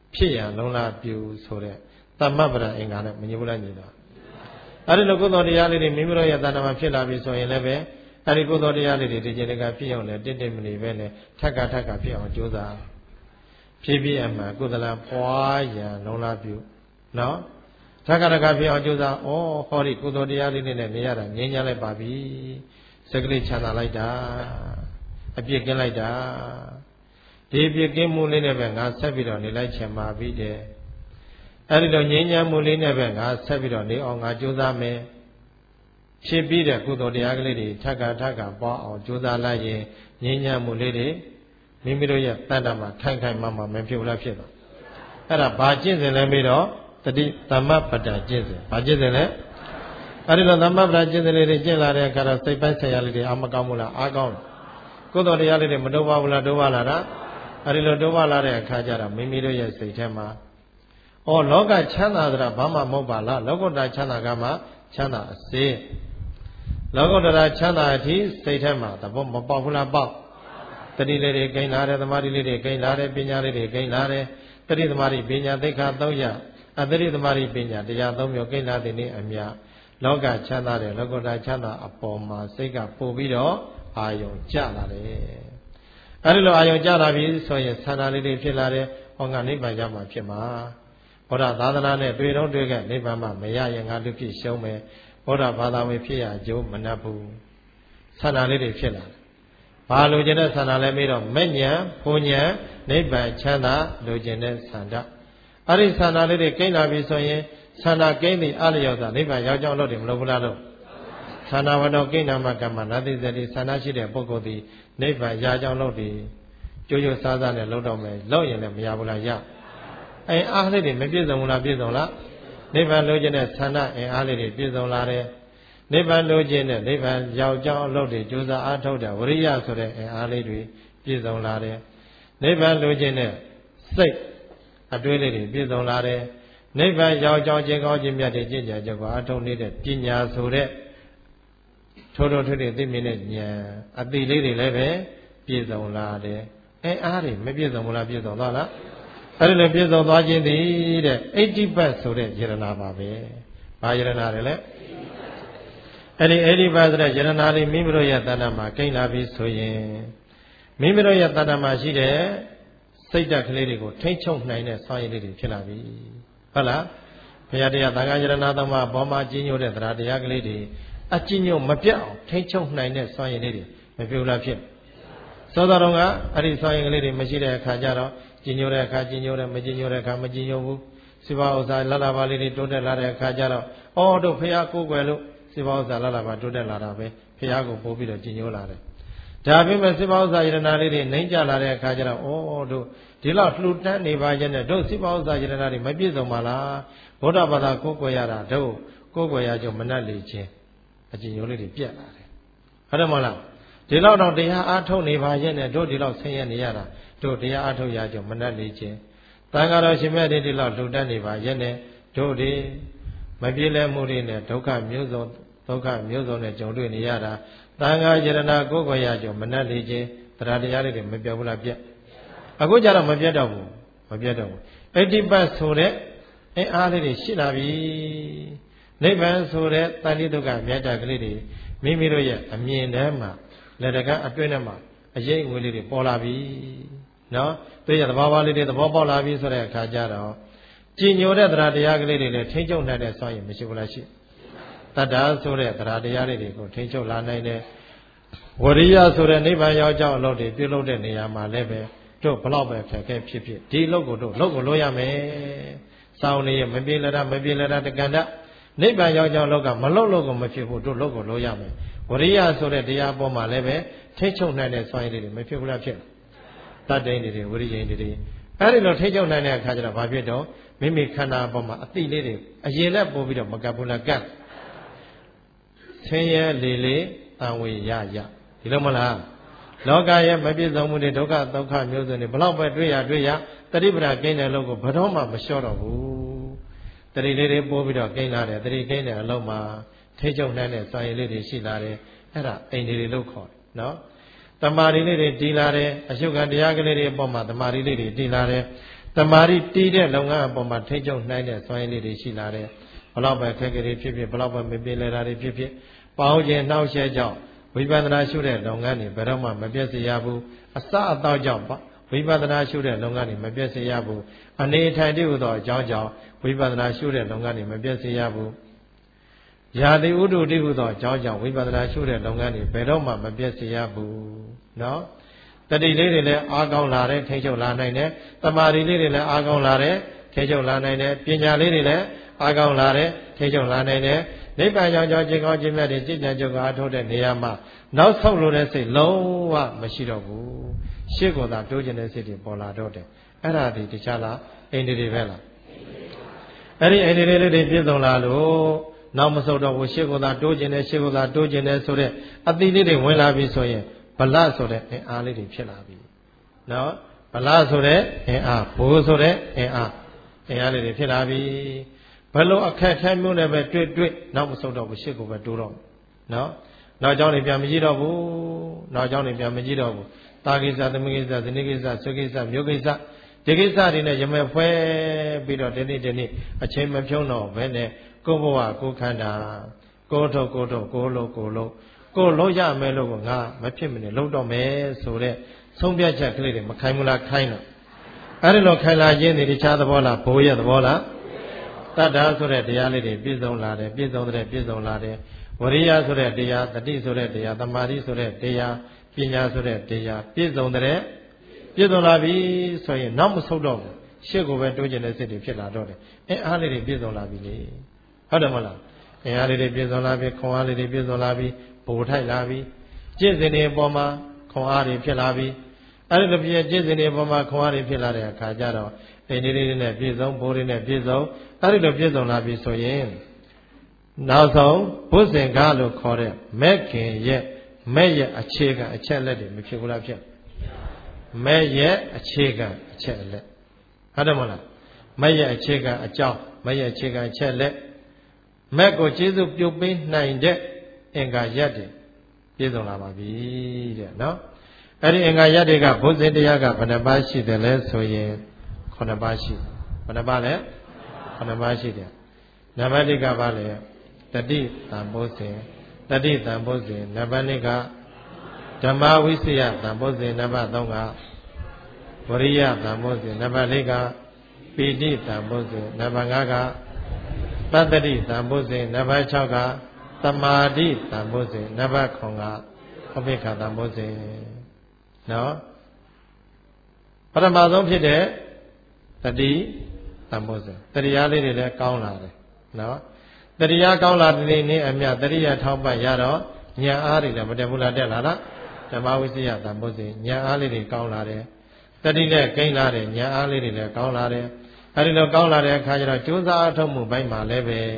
ဖြစ်ရန်လုံးလာပြုဆိုတဲ့သမ္မပဒအင်္ဂါနဲ့မညစ်ဘူးလားညီတော်အဲ့ဒီလိုကုသိုလ်တရားလေးတွေမိမိတို့ရဲ့တဏ္ဍာမှာဖြစ်လာပြီဆိုရင်လည်းပဲအဲ့ဒီကုသိုလ်တရားလေးတွေဒီကျင်တကဖြစ်အောင်လည်းတင့်မနေပဲနဲ့ထက်ကဖြစ်အောင်ကြိုးစားဖြည်းဖြည်းအမှန်ကုသလပွားရန်လုံးလာပြုနော်ထက်ကဖြစ်အောင်ကြိုးစားဩဟောဒီကုသိုလ်တရားလေးနဲ့နေရတာငြိမ်းချမ်းလိုက်ပါပြီစကလေးချမ်းသာလိုက်တာအပြစ်ကင်းလိုက်တာဒီအပြစ်ကင်းမှုလေးနဲ့ပဲငါဆက်ပြီးတော့နေလိုက်ချင်ပါပြီတဲ့အဲ့ဒီတော့ငြိမ်းချမ်းမှုလေးနဲ့ပဲငါဆက်ပြီးတော့နေအောင်ငါကြိုးစားမယ်ဖြစ်ပြီးတဲ့ကုသိုလ်တရားကလေးတွေထက်ကပွားအောင်ကြိုးစားလိုက်ရင်ငြိမ်းချမ်းမှုလေးတွေမိမိတို့ရဲ့တဏ္ဍာမှာခိုင်မမဖြစ်ဘူးလားဖြစ်သွားအဲ့ဒါဘာကျင့်စဉ်လဲပြီးတော့တတိသမ္မပဒကျင့်စဉ်ဘာကျင့်စဉ်လဲအဲ့ဒီတော့သမ္မပဒကျင့်စဉ်လေးတွေကျင့်လာတဲ့အခါတော့စိတ်ပိုင်းဆိုင်ရာလေးတွေအာမကောင်းဘူးလားအားကောင်းတယ်ကုသိုလ်တရားလေးတွေမတိုးပါဘူးလားတိုးပါလာတာအဲ့ဒီလိုတိုးပါလာတဲ့အခါကျတော့မိမိတို့ရဲ့စိတ်ထဲမှာဩလောကချမ်းသာသလားဘာမှမဟုတ်ပါလားလောကုတ္တရာချမ်းသာကမှချမ်းသာအစေလောကုတ္တရာချမ်းသာအထိစိတ်ထဲမှာသဘောမပေါက်ဘူးလားပေါက်တတိလေးတွေကိန်းလာတယ်သမာဓိလေးတွေကိန်းလာတယ်ပညာလေးတွေကိန်းလာတယ်တတိသမာဓိပညာသိက္ခာ300အတတိသမာဓိပညာတရား3မျိုးကိန်းလာတဲ့နေ့အမြလောကချမ်းသာတယ်လောကုတ္တရာချမ်းသာအပေါ်မှာစိတ်ကပို့ပြီးတော့အာယုံကျလာတယ်အဲဒီလိုအာယုံကျလာပြီဆိုရင်ဆန္ဒလေးတွေဖြစ်လာတယ်ဟောငါနိဗ္ဗာန်ရောက်မှာဖြစ်မှာဘုရားသာသနာနဲ့တွေ့တော့တွေ့ခဲ့နိဗ္ဗာန်မှာမရရင်ငါလူဖြစ်ရှုံးမယ်ဘုရားဘာသာဝင်ဖြစ်ရကြိုးမနှပ်ဘူးဆန္ဒလေးတွေဖြစ်လာတယ်ဘာလိုချင်တဲ့ဆန္ဒလဲပြီးတော့မဲ့ညာဘုံညာနိဗ္ဗာန်ချမ်းသာလိုချင်တဲ့ဆန္ဒအဲ့ဒီဆန္ဒလေးတွေကိန်းလာပြီဆိုရင်ဆန္ဒကိန်းသည့်အလျော်သာနိဗ္ဗာန်ရောက်ကြောင်းလို့တယ်မလို့ဘူးလားလို့ဆန္ဒဝတ္တကိဏ္ဍမကမ္မနာတိသတိဆန္ဒရှိတဲ့ပုဂ္ဂိုလ်သည်နိဗ္ဗာန်ရကြောင်းလို့တယ်ကြိုးကြိုးစားစားနဲ့လောက်တော့မယ်လောက်ရင်လည်းမရဘူးလားရအားလေးတွေမပြည့်စုံဘူးလားပြည့်စုံလားနိဗ္ဗာန်လိုချင်တဲ့ဆန္ဒအားလေးတွေပြည့်စုံလာတယ်နိဗ္ဗာန်လိုချင်တဲ့နိဗ္ဗာန်ရောက်ကြောင်းအလုပ်တွေကြိုးစားအားထုတ်တဲ့ဝရိယဆိုတဲ့အားလေးတွေပြည့်စုံလာတယ်နိဗ္ဗာန်လိုချင်တဲ့စိတ်အတွေးလေးတွေပြည့်စုံလာတယ်နိဗ္ဗာန်ရောက်ကြောင်းခြင်းကောင်းခြင်းမြတ်တွေကျင့်ကြံကြကိုအားထုတ်နေတဲ့ပညာဆိုတဲ့ထိုးထွေးသိမြင်တဲ့ဉာဏ်အတိလေးတွေလည်းပဲပြည့်စုံလာတယ်အားတွေမပြည့်စုံဘူးလားပြည့်စုံသွားလားအဲ့ဒီလိုပြည့်စုံသွားခြင်းသည်တဲ့80ပတ်ဆိုတဲ့ယရနာပါပဲဘာယရနာတွေလဲအဲ့ဒီ80ပတ်ဆိုတဲ့ယရနာလေးမိမိတို့ရဲ့တဏ္ဍာမှာကိန်းလာပြီဆိုရင်မိမိတို့ရဲ့တဏ္ဍာမှာရှိတဲ့စိတ်ဓာတ်ကလေးတွေကိုထိမ့်ချုပ်နိုင်တဲ့စွမ်းရည်လေးတွေဖြစ်လာပြီဟုတ်လားဘုရားတရားသံဃာယရနာသုံးပါးဘောမှာကြီးညိုတဲ့တရားတရားကလေးတွေအကြီးညိုမပြတ်အောင်ထိမ့်ချုပ်နိုင်တဲ့စွမ်းရည်လေးတွေမပြုတ်လားဖြစ်သောတော်တော်ကအဲ့ဒီစွမ်းရည်ကလေးတွေမရှိတဲ့အခါကျတော့ကြီးညိုတဲ့အခါကြီးညိုတယ်မကြီးညိုတဲ့အခါမကြီးညိုဘူးစိဘာဥစ္စာလလဘာလေးတွေတိုးတက်လာတဲ့အခါကျတော့အော်တို့ဖရာကိုယ်ွယ်လို့စိဘာဥစ္စာလလဘာတိုးတက်လာတာပဲဖရာကိုပို့ပြီးတော့ကြီးညိုလာတယ်ဒါပေမဲ့စိဘာဥစ္စာယရနာလေးတွေနှိမ့်ကြလာတဲ့အခါကျတော့အော်တို့ဒီလောက်လှူတန်းနေပါရဲ့နဲ့တို့စိဘာဥစ္စာယရနာတွေမပြည့်စုံပါလားဗုဒ္ဓဘာသာကိုယ်ွယ်ရတာတို့ကိုယ်ွယ်ရကြမနှက်လေခြင်းအကြီးညိုလေးတွေပြက်လာတယ်ဟုတ်တယ်မလားဒီလောက်တော့တရားအားထုတ်နေပါရဲ့နဲ့တို့ဒီလောက်ဆင်းရဲနေရတာတို့တရားအားထုတ်ရကြမနှက်လေခြင်းတန်ဃာတော်ရှင်မြတ်ဒီလောက်လှူဒန်းနေပါရဲ့နဲ့တို့ဒီမပြေလည်မှုတွေနဲ့ဒုက္ခမျိုးစုံနဲ့ကြုံတွေ့နေရတာတန်ဃာယရနာကိုယ်ကိုယ်ရကြမနှက်လေခြင်းတရားတရားတွေမပြောဘူးလားပြက်အခုကျတော့မပြတ်တော့ဘူး80ပတ်ဆိုတဲ့အားလေးတွေရှိလာပြီနိဗ္ဗာန်ဆိုတဲ့တဏှိဒုက္ခမြတ်တာကလေးတွေမိမိတို့ရဲ့အမြင်ထဲမှာလက်တကအတွင်းထဲမှာအရေးအငွေလေးတွေပေါ်လာပြီနော်သူရဲ့သဘာဝလေးတွေသဘောပေါက်လာပြီဆိုတဲ့အခါကျတော့ကြည်ညိုတဲ့တရားတရားကလေးတွေလည်းထိမ့်ချုပ်နိုင်တဲ့စွမ်းရည်မရှိဘူးလားရှိတတ္တာဆိုတဲ့တရားတရားတွေကိုထိမ့်ချုပ်လာနိုင်တဲ့ဝရိယဆိုတဲ့နိဗ္ဗာန်ရောက်ကြောင်းအလုပ်တွေပြုလုပ်တဲ့နေရာမှာလည်းပဲတို့ဘလောက်ပဲခက်ခဲဖြစ်ဒီလုပ်ကိုတို့လုပ်ကိုလုပ်ရမယ်စောင်းနေရမပြေလတာတက္ကန္တနိဗ္ဗာန်ရောက်ကြောင်းလောကမလုပ်လို့ကိုမဖြစ်ဘူးတို့လုပ်ကိုလုပ်ရမယ်ဝရိယဆိုတဲ့တရားပေါ်မှာလည်းပဲထိချုပ်နိုင်တဲ့စွမ်းရည်တွေမဖြစ်ဘူးလားဖြစ်တတ္တိန်တွေဝရိယိန်တွေအဲ့ဒီလိုထိချုပ်နိုင်တဲ့အခါကျတော့ဘာဖြစ်တော့မိမိခန္ဓာပေါ်မှာအတိလေးတွေအရင်နဲ့ပို့ပြီးတော့မကပ်ဘူးလားကပ်ဆင်းရဲလေတန်ဝေရဒီလိုမလားလောကရဲ့မပြည့်စုံမှုတွေဒုက္ခမျိုးစုံတွေဘလောက်ပဲတွေ့ရတတိပ္ပံကိန်းတဲ့လို့ကိုဘယ်တော့မှမလျှော့တော့ဘူးတတိလေးတွေပို့ပြီးတော့ကိန်းလာတယ်တတိကိန်းတဲ့အလုံးမှာထိချုပ်နိုင်တဲ့စာရည်လေးတွေရှိလာတယ်အဲ့ဒါအိမ်တွေလို့ခေါ်တယ်နော်တမာရီလေးတွေတည်လာတယ်အရှုခံတရားကလေးတွေအပေါ်မှာတမာရီလေးတွေတည်လာတယ်တမာရီတီးတဲ့လုပ်ငန်းအပေါ်မှာထိချုပ်နှိုင်းတဲ့စွမ်းရည်လေးတွေရှိလာတယ်ဘလောက်ပဲခက်ခဲတွေဖြစ်ဖြစ်ဘလောက်ပဲမပြေလည်တာတွေဖြစ်ဖြစ်ပေါင်းခြင်းနှောက်ယှက်ကြောင့်ဝိပဿနာရှုတဲ့လုပ်ငန်းတွေဘယ်တော့မှမပြည့်စုံရဘူးအစအတော့ကြောင့်ဝိပဿနာရှုတဲ့လုပ်ငန်းတွေမပြည့်စုံရဘူးအနေထိုင်တည်းဟူသောအကြောင်းကြောင့်ဝိပဿနာရှုတဲ့လုပ်ငန်းတွေမပြည့်စုံရဘူးယာတိဥဒ္ဓတိဟုသောအကြောင်းကြောင့်ဝိပဿနာရှုတဲ့လုပ်ငန်းတွေဘယ်တော့မှမပြည့်စုံရဘူးနော်တတိလေးတွေလည်းအားကောင်းလာတယ်ထိချုပ်လာနိုင်တယ်တမာရီလေးတွေလည်းအားကောင်းလာတယ်ထိချုပ်လာနိုင်တယ်ပညာလေးတွေလည်းအားကောင်းလာတယ်ထိချုပ်လာနိုင်တယ်နိဗ္ဗာန်ကြောင့်ခြင်းကောင်းခြင်းမြတ်တွေจิตဉာဏ်ကြုတ်အားထုတ်တဲ့နေရာမှာနောက်ဆုတ်လို့တဲ့စိတ်လုံးဝမရှိတော့ဘူးရှေ့ကသာတိုးကျင်တဲ့စိတ်တွေပေါ်လာတော့တယ်အဲ့ဒါဒီတခြားလားအိန္ဒိတွေပဲလားအဲ့ဒီအိန္ဒိလေးတွေပြည့်စုံလာလို့နောက်မဆုတ်တော့ဘူးရှေ့ကသာတိုးကျင်တဲ့ရှေ့ကသာတိုးကျင်တဲ့ဆိုတဲ့အတိလေးတွေဝင်လာပြီဆိုရင်ဗလဆိုတဲ့အင်အားလေးတွေဖြစ်လာပြီနော်ဗလဆိုတဲ့အင်အားဘိုးဆိုတဲ့အင်အားလေးတွေဖြစ်လာပြီဘယ်လိုအခက်အခဲမျိုးနဲ့ပဲတွေ့နောက်မဆုတ်တော့ဘူးရှေ့ကိုပဲတိုးတော့နော်နောက်ကြောင်းတွေပြန်မကြည့်တော့ဘူးနောက်ကြောင်းတွေပြန်မကြည့်တော့ဘူးတာကိစ္စသမကိစ္စဇနိကိစ္စဆွေကိစ္စမျိုးကိစ္စဒီကိစ္စတွေနဲ့ရမဲ့ဖွဲပြီးတော့ဒီနေ့အချိန်မဖြုံးတော့ဘဲနဲ့ကိုယ်ဘဝကိုယ်ခန္ဓာကိုယ်ထုတ်ကိုလုံးရမယ်လို့ငါမဖြစ်မနေလုံးတော့မယ်ဆိုတဲ့ဆုံးဖြတ်ချက်ကလေးတွေမခိုင်းဘူးလားခိုင်းတော့အဲ့ဒီလိုခိုင်လာခြင်းတွေတခြားသဘောလားဘိုးရဲ့သဘောလားတတ္တာဆိုတဲ့တရားလေးတွေပြည့်စုံလာတယ်ပြည့်စုံလာတယ်ဝရိယဆိုတဲ့တရားတတိဆိုတဲ့တရားသမာဓိဆိုတဲ့တရားပညာဆိုတဲ့တရားပြည့်စုံလာပြီဆိုရင်နောက်မဆုတ်တော့ဘူးရှေ့ကိုပဲတိုးကျင်တဲ့စိတ်တွေဖြစ်လာတော့တယ်အဲအားလေးတွေပြည့်စုံလာပြီလေဟုတ်တယ်မဟုတ်လားအဲအားလေးတွေပြည့်စုံလာပြီခွန်အားလေးတွေပြည့်စုံလာပြီဘိုးထိုက်လာပြီကျင့်စဉ်တွေအပေါ်မှာခွန်အားတွေဖြစ်လာပြီအဲ့ဒီလိုပြည့်ကျင့်စဉ်တွေအပေါ်မှာခွန်အားတွေဖြစ်လာတဲ့အခါကျတော့အိန္ဒိတွေနဲ့ပြည့်စုံဘိုးတွေနဲ့ပြည့်စုံအဲ့ဒီလိုပြည့်စုံလာပြီဆိုရင်နောက်ဆုံးဘုဇင်ကားလို့ခေါ်တဲ့မဲ့ခင်ရဲ့အခြေခံအချက်လက်တွေမဖြစ်ဘူးလားဖြစ်မဲ့ရဲ့အခြေခံအချက်လက်ဟုတ်တယ်မဟုတ်လားမဲ့ရဲ့အခြေခံအကြောင်းမဲ့ရဲ့အခြေခံအချက်လက်မဲ့ကိုကျေစုပြုတ်ပေးနိုင်တဲ့အင်္ဂါရက်တွေပြည့်စုံလာပါပြီတဲ့နော်အဲ့ဒီအင်္ဂါရက်တွေကဘုဇင်တရားကဘယ်နှပါးရှိတယ်လဲဆိုရင်9ပါးရှိဘယ်နှပါးလဲ9ပါးရှိတယ်နံပါတ်1ကပါလေတတိတံဘောဇင်နံပါတ်2ကဓမ္မဝိစီယတံဘောဇင်နံပါတ်3ကဝရိယတံဘောဇင်နံပါတ်4ကပီတိတံဘောဇင်နံပါတ်5ကပတ္တိတံဘောဇင်နံပါတ်6ကသမာဓိတံဘောဇင်နံပါတ်9ကဥပေက္ခတံဘောဇင်နော်ပထမဆုံးဖြစ်တဲ့တတိတံဘောဇင်တရားလေးတွေလည်းကောင်းလာတယ်နော်တရားကောင်းလာတဲ့နေ့အမြတ်တရားထောက်ပံ့ရတော့ဉာဏ်အားတွေလည်းမတက်ဘူးလားတက်လာလားဓမ္မဝိစီယတံဘောဇင်ဉာဏ်အားလေးတွေကောင်းလာတယ်တတိနဲ့ကိန်းလာတဲ့ဉာဏ်အားလေးတွေလည်းကောင်းလာတယ်အဲဒီလိုကောင်းလာတဲ့အခါကျတော့ကြိုးစားအထောက်မှုပိုင်းမှာလည်းပဲ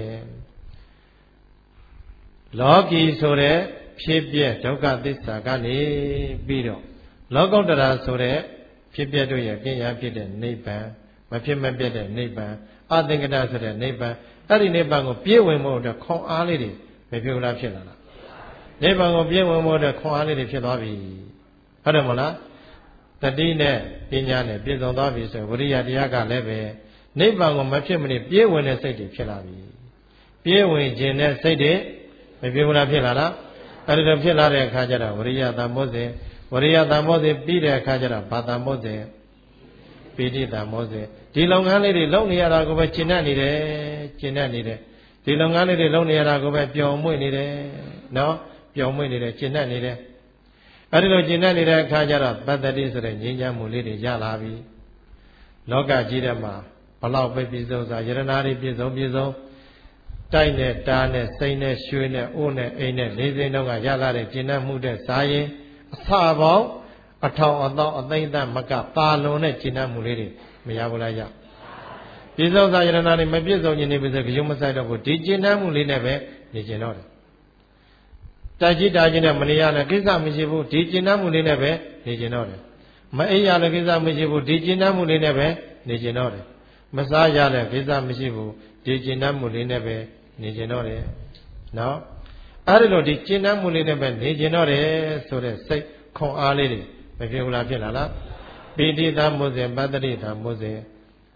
လောကီဆိုတဲ့ဖြစ်ပျက်ဒုက္ခသစ္စာကနေပြီးတော့လောကုတ္တရာဆိုတဲ့ဖြစ်ပျက်တို့ရဲ့ကိညာဖြစ်တဲ့နိဗ္ဗာန်မဖြစ်မပြတ်တဲ့နိဗ္ဗာန်အသင်္ကတဆိုတဲ့နိဗ္ဗာန်အဲ့ဒီနိဗ္ဗာန်ကိုပြည့်ဝင်ဖို့အတွက်ခွန်အားလေးတွေမဖြစ်ဘူးလားဖြစ်လာလားနိဗ္ဗာန်ကိုပြည့်ဝင်ဖို့အတွက်ခွန်အားလေးတွေဖြစ်သွားပြီဟုတ်တယ်မဟုတ်လားတတိနဲ့ပညာနဲ့ပြည့်စုံသွားပြီဆိုဝိရိယတရားကလည်းပဲနိဗ္ဗာန်ကိုမဖြစ်မနေပြည့်ဝင်တဲ့စိတ်တွေဖြစ်လာပြီပြည့်ဝင်ခြင်းတဲ့စိတ်တွေမဖြစ်ဘူးလားဖြစ်လာလားအဲ့ဒီလိုဖြစ်လာတဲ့အခါကျတော့ဝိရိယတံဘောဇင်ပြီးတဲ့အခါကျတော့ဘာတံဘောဇင်ပိဋိတံဘောဇင်ဒီလုပ်ငန်းလေးတွေလုပ်နေရတာကိုပဲကျင့်တတ်နေတယ်ဒီလုပ်ငန်းလေးတွေလုပ်နေရတာကိုပဲပျော်မွေ့နေတယ်နော်ပျော်မွေ့နေတယ်ကျင့်တတ်နေတယ်အဲဒီလိုကျင့်တတ်နေတဲ့အခါကျတော့ပတ္တိဆိုတဲ့ငြိမ်းချမ်းမှုလေးတွေရလာပြီလောကကြီးထဲမှာဘလောက်ပဲပြည့်စုံစွာယရနာတွေပြည့်စုံတိုက်နဲ့တားနဲ့စိမ့်နဲ့ရွှေနဲ့အိုးနဲ့အိမ်နဲ့လေးစိမ်းတော့ကရလာတဲ့ကျင့်တတ်မှုတဲ့ဇာရင်အစပေါင်းအထောင်အသောအသိမ့်သမကပါလွန်တဲ့ကျင့်တတ်မှုလေးတွေမရဘူးလားရပြည့်စုံစွာယရနာတွေမပြည့်စုံခြင်းနေပြီဆိုကြုံမဆိုင်တော့ဘူးဒီကျင့်တတ်မှုလေးနဲ့ပဲနေကျင်တော့တယ်တာကြီးတာကြီးနဲ့မနေရတဲ့ကိစ္စမရှိဘူးဒီကျင့်တတ်မှုလေးနဲ့ပဲနေကျင်တော့တယ်မအိပ်ရတဲ့ကိစ္စမရှိဘူးဒီကျင့်တတ်မှုလေးနဲ့ပဲနေကျင်တော့တယ်မစားရတဲ့ကိစ္စမရှိဘူးဒီကျင့်တတ်မှုလေးနဲ့ပဲနေကျင်တော့တယ်နော်အဲ့ဒီလိုဒီကျင့်တတ်မှုလေးနဲ့ပဲနေကျင်တော့တယ်ဆိုတဲ့စိတ်ခွန်အားလေးတွေမဖြစ်ဘူးလားဖြစ်လာလားပိဋိသံဘောဇင်ပတ္တိသံဘောဇင်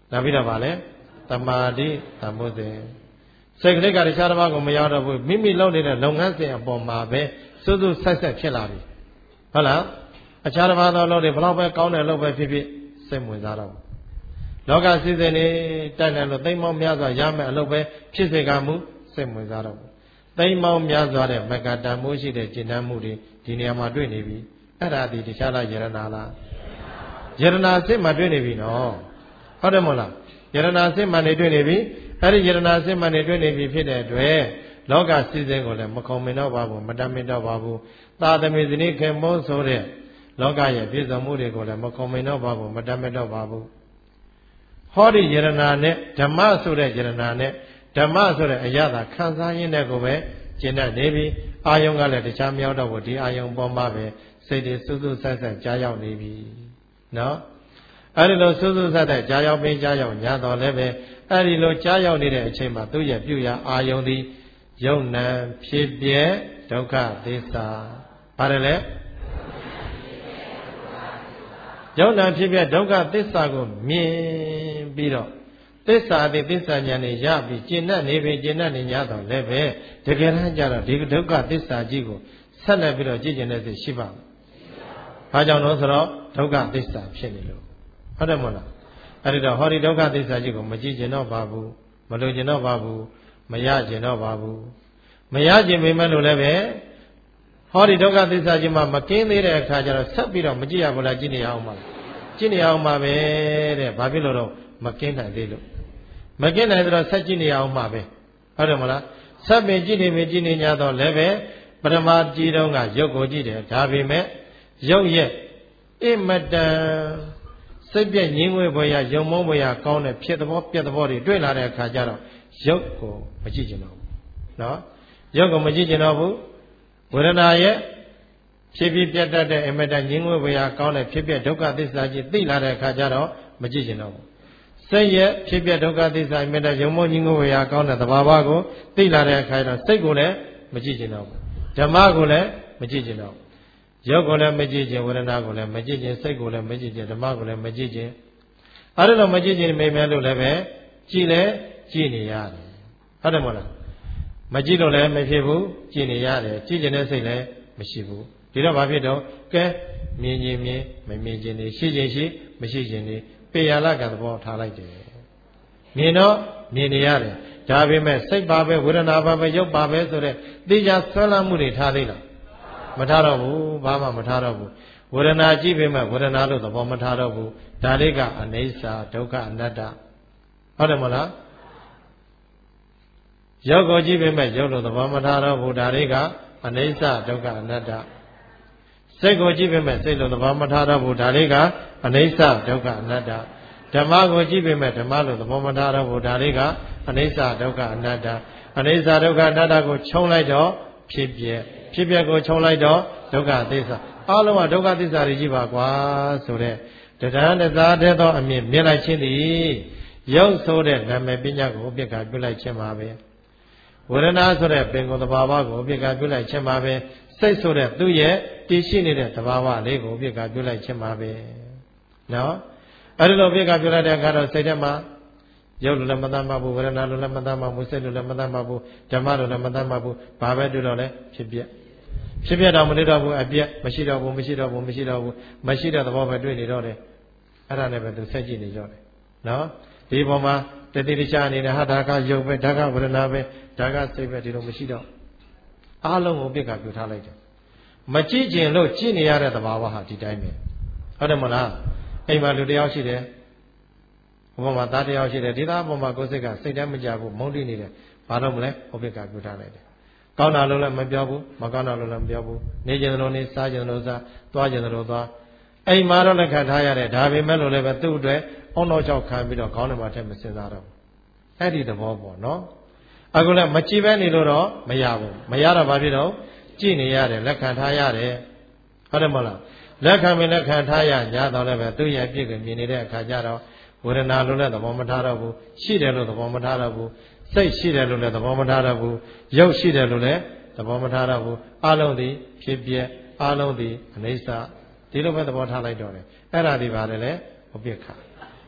နောက်ပြီးတော့ဗာလဲသမာဓိသမုဒ္ဒေစိတ်ကလေးကတခြားတစ်ပါးကိုမရောက်တော့ဘူးမိမိလုပ်နေတဲ့လုပ်ငန်းစဉ်အပေါ်မှာပဲစွတ်စွတ်ဆက်ဆက်ဖြစ်လာပြီဟုတ်လားအခြားတစ်ပါးသောလုပ်တွေဘလောက်ပဲကောင်းတဲ့လုပ်ပဲဖြစ်ဖြစ်စိတ်ဝင်စားတော့ဘူးလောကစည်းစိမ်နေတိုက်တယ်လို့သိမ့်မောင်းများစွာရမယ်အလုပ်ပဲဖြစ်စေကမှုစိတ်ဝင်စားတော့ဘူးသိမ့်မောင်းများစွာတဲ့မကတန်မှုရှိတဲ့ကျင့်တတ်မှုတွေဒီနေရာမှာတွေ့နေပြီအဲ့ဒါဒီတခြားလားယရနာလားယရနာစစ်မှတွေ့နေပြီနော်ဟုတ်တယ်မဟုတ်လားယရနာစစ်မှနေတွေ့နေပြီအဲ့ဒီယရနာစစ်မှနေတွေ့နေပြီဖြစ်တဲ့အတွက်လောကစည်းစိမ်ကိုလည်းမခုံမင်တော့ပါဘူးမတတ်မင်တော့ပါဘူးသာသမီဇနီခင်မောဆိုတဲ့လောကရဲ့ပြည့်စုံမှုတွေကိုလည်းမခုံမင်တော့ပါဘူးမတတ်မင်တော့ပါဘူးဟောဒီယရနာနဲ့ဓမ္မဆိုတဲ့ယရနာနဲ့ဓမ္မဆိုတဲ့အရာသာခံစားရင်းတဲ့ကိုပဲကျင့်တတ်နေပြီအာယုံကလည်းတခြားမရောက်တော့ဘူးဒီအာယုံပေါ်မှာပဲစိတ်တွေစွတ်စွတ်ဆက်ဆက်ကြားရောက်နေပြီနော်အဲ့ဒီလိုစွတ်စွတ်ဆက်ဆက်ကြားရောက်ပြီးကြားရောက်ညာတော်လည်းပဲအဲ့ဒီလိုကြားရောက်နေတဲ့အချိန်မှာသူ့ရဲ့ပြုရာအာယုံသည်ယုံနံဖြစ်ပြဒုက္ခသစ္စာပါတယ်လေယုံနံဖြစ်ပြဒုက္ခသစ္စာကိုမြင်ပြီးတော့သစ္စာတိသစ္စာဉာဏ်နဲ့ရပြီးကျင့်တတ်နေပြီကျင့်တတ်နေ냐တော့လည်းပဲတကယ်တမ်းကျတော့ဒီဒုက္ခသစ္စာကြီးကိုဆက်လက်ပြီးတော့ကြည့်ကျင်တဲ့စိတ်ရှိပါ့မလား။ဘာကြောင့်လို့ဆိုတော့ဒုက္ခသစ္စာဖြစ်နေလို့ဟုတ်တယ်မဟုတ်လား။အဲဒီတော့ဟောဒီဒုက္ခသစ္စာကြီးကိုမကြည့်ကျင်တော့ပါဘူးမလိုကျင်တော့ပါဘူးမရကျင်တော့ပါဘူးမရကျင်ပေမဲ့လို့လည်းပဲဟောဒီဒုက္ခသစ္စာကြီးမှမကင်းသေးတဲ့အခါကျတော့ဆက်ပြီးတော့မကြည့်ရဘူးလားကြည့်နေရအောင်ပါလား။ကြည့်နေအောင်ပါပဲတဲ့။ဘာဖြစ်လို့တော့မကင်းနိုင်သေးလို့မကင်းနိုင်တော့ဆက်ကြည့်နေအောင်မှာပဲဟုတ်တယ်မလားဆက်ပင်ကြည့်နေပြီကြည့်နေ냐တော့လည်းပဲပထမကြည့်တော့ကရုပ်ကိုကြည့်တယ်ဒါပေမဲ့ရုပ်ရဲ့အမတန်စိတ်ပြည့်ငြင်းငွေဖွယ်ရယုံမုန်းဖွယ်ရကောင်းတဲ့ဖြစ်သဘောပြက်သဘောတွေတွေ့လာတဲ့အခါကျတော့ရုပ်ကိုမကြည့်ကျင်တော့ဘူးနော်ရုပ်ကိုမကြည့်ကျင်တော့ဘူးဝေဒနာရဲ့ဖြစ်ပြီးပြတ်တတ်တဲ့အမတန်ငြင်းငွေဖွယ်ရကောင်းတဲ့ဖြစ်ပြဒုက္ခသစ္စာကြီးသိလာတဲ့အခါကျတော့မကြည့်ကျင်တော့ဘူးစိတ်ရဲ့ဖြစ်ပြဒုက္ခသစ္စာအမြဲတမ်းယုံမုန်းခြင်းကိုဝေယကောင်းတဲ့သဘာဝကိုသိလာတဲ့အခါကျတော့စိတ်ကိုလည်းမကြည့်ကျင်တော့ဘူးဓမ္မကိုလည်းမကြည့်ကျင်တော့ရုပ်ကိုလည်းမကြည့်ကျင်ဝေဒနာကိုလည်းမကြည့်ကျင်စိတ်ကိုလည်းမကြည့်ကျင်ဓမ္မကိုလည်းမကြည့်ကျင်အဲ့ဒါတော့မကြည့်ကျင်မိမဲလို့လည်းပဲကြည့်လဲကြည့်နေရတယ်ဟုတ်တယ်မဟုတ်လားမကြည့်လို့လည်းမဖြစ်ဘူးကြည့်နေရတယ်ကြည့်ကျင်တဲ့စိတ်လည်းမရှိဘူးဒီတော့ဘာဖြစ်တော့ကဲမြင်ခြင်းမြင်မမြင်ခြင်းနေရှိခြင်းရှိမရှိခြင်းနေပေရလကသဘောထားလိုက်တယ်မြင်တော့မြင်နေရတယ်ဒါပေမဲ့စိတ်ပါပဲဝေဒနာပါပဲရုပ်ပါပဲဆိုတဲ့သိကြဆွဲလမ်းမှုတွေထားသေးလားမထားတော့ဘူးဘာမှမထားတော့ဘူးဝေဒနာကြည့်ပေမဲ့ဝေဒနာလို့သဘောမထားတော့ဘူးဒါလေးကအနိစ္စဒုက္ခအနတ္တဟုတ်တယ်မဟုတ်လားရုပ်ကိုကြည့်ပေမဲ့ရုပ်လို့သဘောမထားတော့ဘူးဒါလေးကအနိစ္စဒုက္ခအနတ္တစိတ်ကိုကြည့်ပေမဲ့စိတ်လို့သဘောမထားတော့ဘူးဒါလေးကအနိစ္စဒုက္ခအနတ္တဓမ္မကိုကြည့်ပေမဲ့ဓမ္မလို့သဘောမထားတော့ဘူးဒါလေးကအနိစ္စဒုက္ခအနတ္တအနိစ္စဒုက္ခအနတ္တကိုခြုံလိုက်တော့ဖြစ်ပြကိုခြုံလိုက်တော့ဒုက္ခသစ္စာအလုံးကဒုက္ခသစ္စာတွေကြီးပါကွာဆိုတဲ့တရားနဲ့သာတဲ့သောအမြင်မြင်လိုက်ခြင်းသည်ရုပ်ဆိုတဲ့နာမည်ပညာကိုအပြစ်ကပြုလိုက်ခြင်းပါပဲဝေဒနာဆိုတဲ့ပင်ကိုယ်သဘာဝကိုအပြစ်ကပြုလိုက်ခြင်းပါပဲစိတ်ဆိုတဲ့သူ့ရဲ့တည်ရှိနေတဲ့သဘာဝလေးကိုအပြစ်ကပြုလိုက်ခြင်းပါပဲနော်အဲ့ဒီလိုအပြစ်ကပြုလိုက်တဲ့အခါတော့စိတ်ထဲမှာရုပ်လိုလည်းမတတ်မှဘူးဝေဒနာလိုလည်းမတတ်မှဘူးစိတ်လိုလည်းမတတ်မှဘူးဓမ္မလိုလည်းမတတ်မှဘူးဘာပဲတွေ့တော့လဲဖြစ်ပြတော့မတွေ့တော့ဘူးအပြက်မရှိတော့ဘူးမရှိတဲ့သဘောပဲတွေ့နေတော့တယ်အဲ့ဒါနဲ့ပဲသူဆက်ကြည့်နေကြတယ်နော်ဒီပုံမှာတတိတခြားအနေနဲ့ဟာဒါကရုပ်ပဲဒါကဝေဒနာပဲဒါကစိတ်ပဲဒီလိုမရှိတော့အားလုံးကိုအပြစ်ကပြုထားလိုက်တယ်မကြည့်ကျင်လို့ကြည့်နေရတဲ့သဘာဝဟာဒီတိုင်းပဲဟုတ်တယ်မလားအိမ်မှာလူတယောက်ရှိတယ်ဘုံမှာသားတယောက်ရှိတယ်ဒီသားဘုံမှာကိုယ်စိတ်ကစိတ်တမ်းမကြဘူးမုန်းတိနေတယ်ဘာလို့မလဲအပြစ်ကပြုထားလိုက်တယ်ကောင်းတာလို့လည်းမပြောဘူးမကောင်းတာလို့လည်းမပြောဘူးနေကျင်တယ်လို့နေစားကျင်တယ်လို့စားသွားကျင်တယ်လို့သွားအိမ်မှာတော့လည်းခံထားရတယ်ဒါပေမဲ့လို့လည်းပဲသူ့အတွက်အောင်းတော့ချောက်ခံပြီးတော့ခေါင်းထဲမှာထည့်မစင်စားတော့အဲ့ဒီသဘောပေါ့နော်အခုလည်းမကြည့်ပဲနေလို့တော့မရဘူးမရတော့ဘာဖြစ်တော့ကြည့်နေရတယ်လက်ခံထားရတယ်ဟုတ်တယ်မဟုတ်လားလက်ခံပြီးလက်ခံထားရညာတော့လည်းပဲသူ့ရဲ့အပြစ်ကိုမြင်နေတဲ့အခါကျတော့ဝေဒနာလို့လည်းသဘောမထားတော့ဘူးရှိတယ်လို့သဘောမထားတော့ဘူးစိတ်ရှိတယ်လို့လည်းသဘောမထားတော့ဘူးရုပ်ရှိတယ်လို့လည်းသဘောမထားတော့ဘူးအလုံးသည်ဖြစ်ပြအလုံးသည်အနိစ္စဒီလိုပဲသဘောထားလိုက်တော့တယ်အဲ့ဒါဒီပါတယ်လေဥပိ္ပခ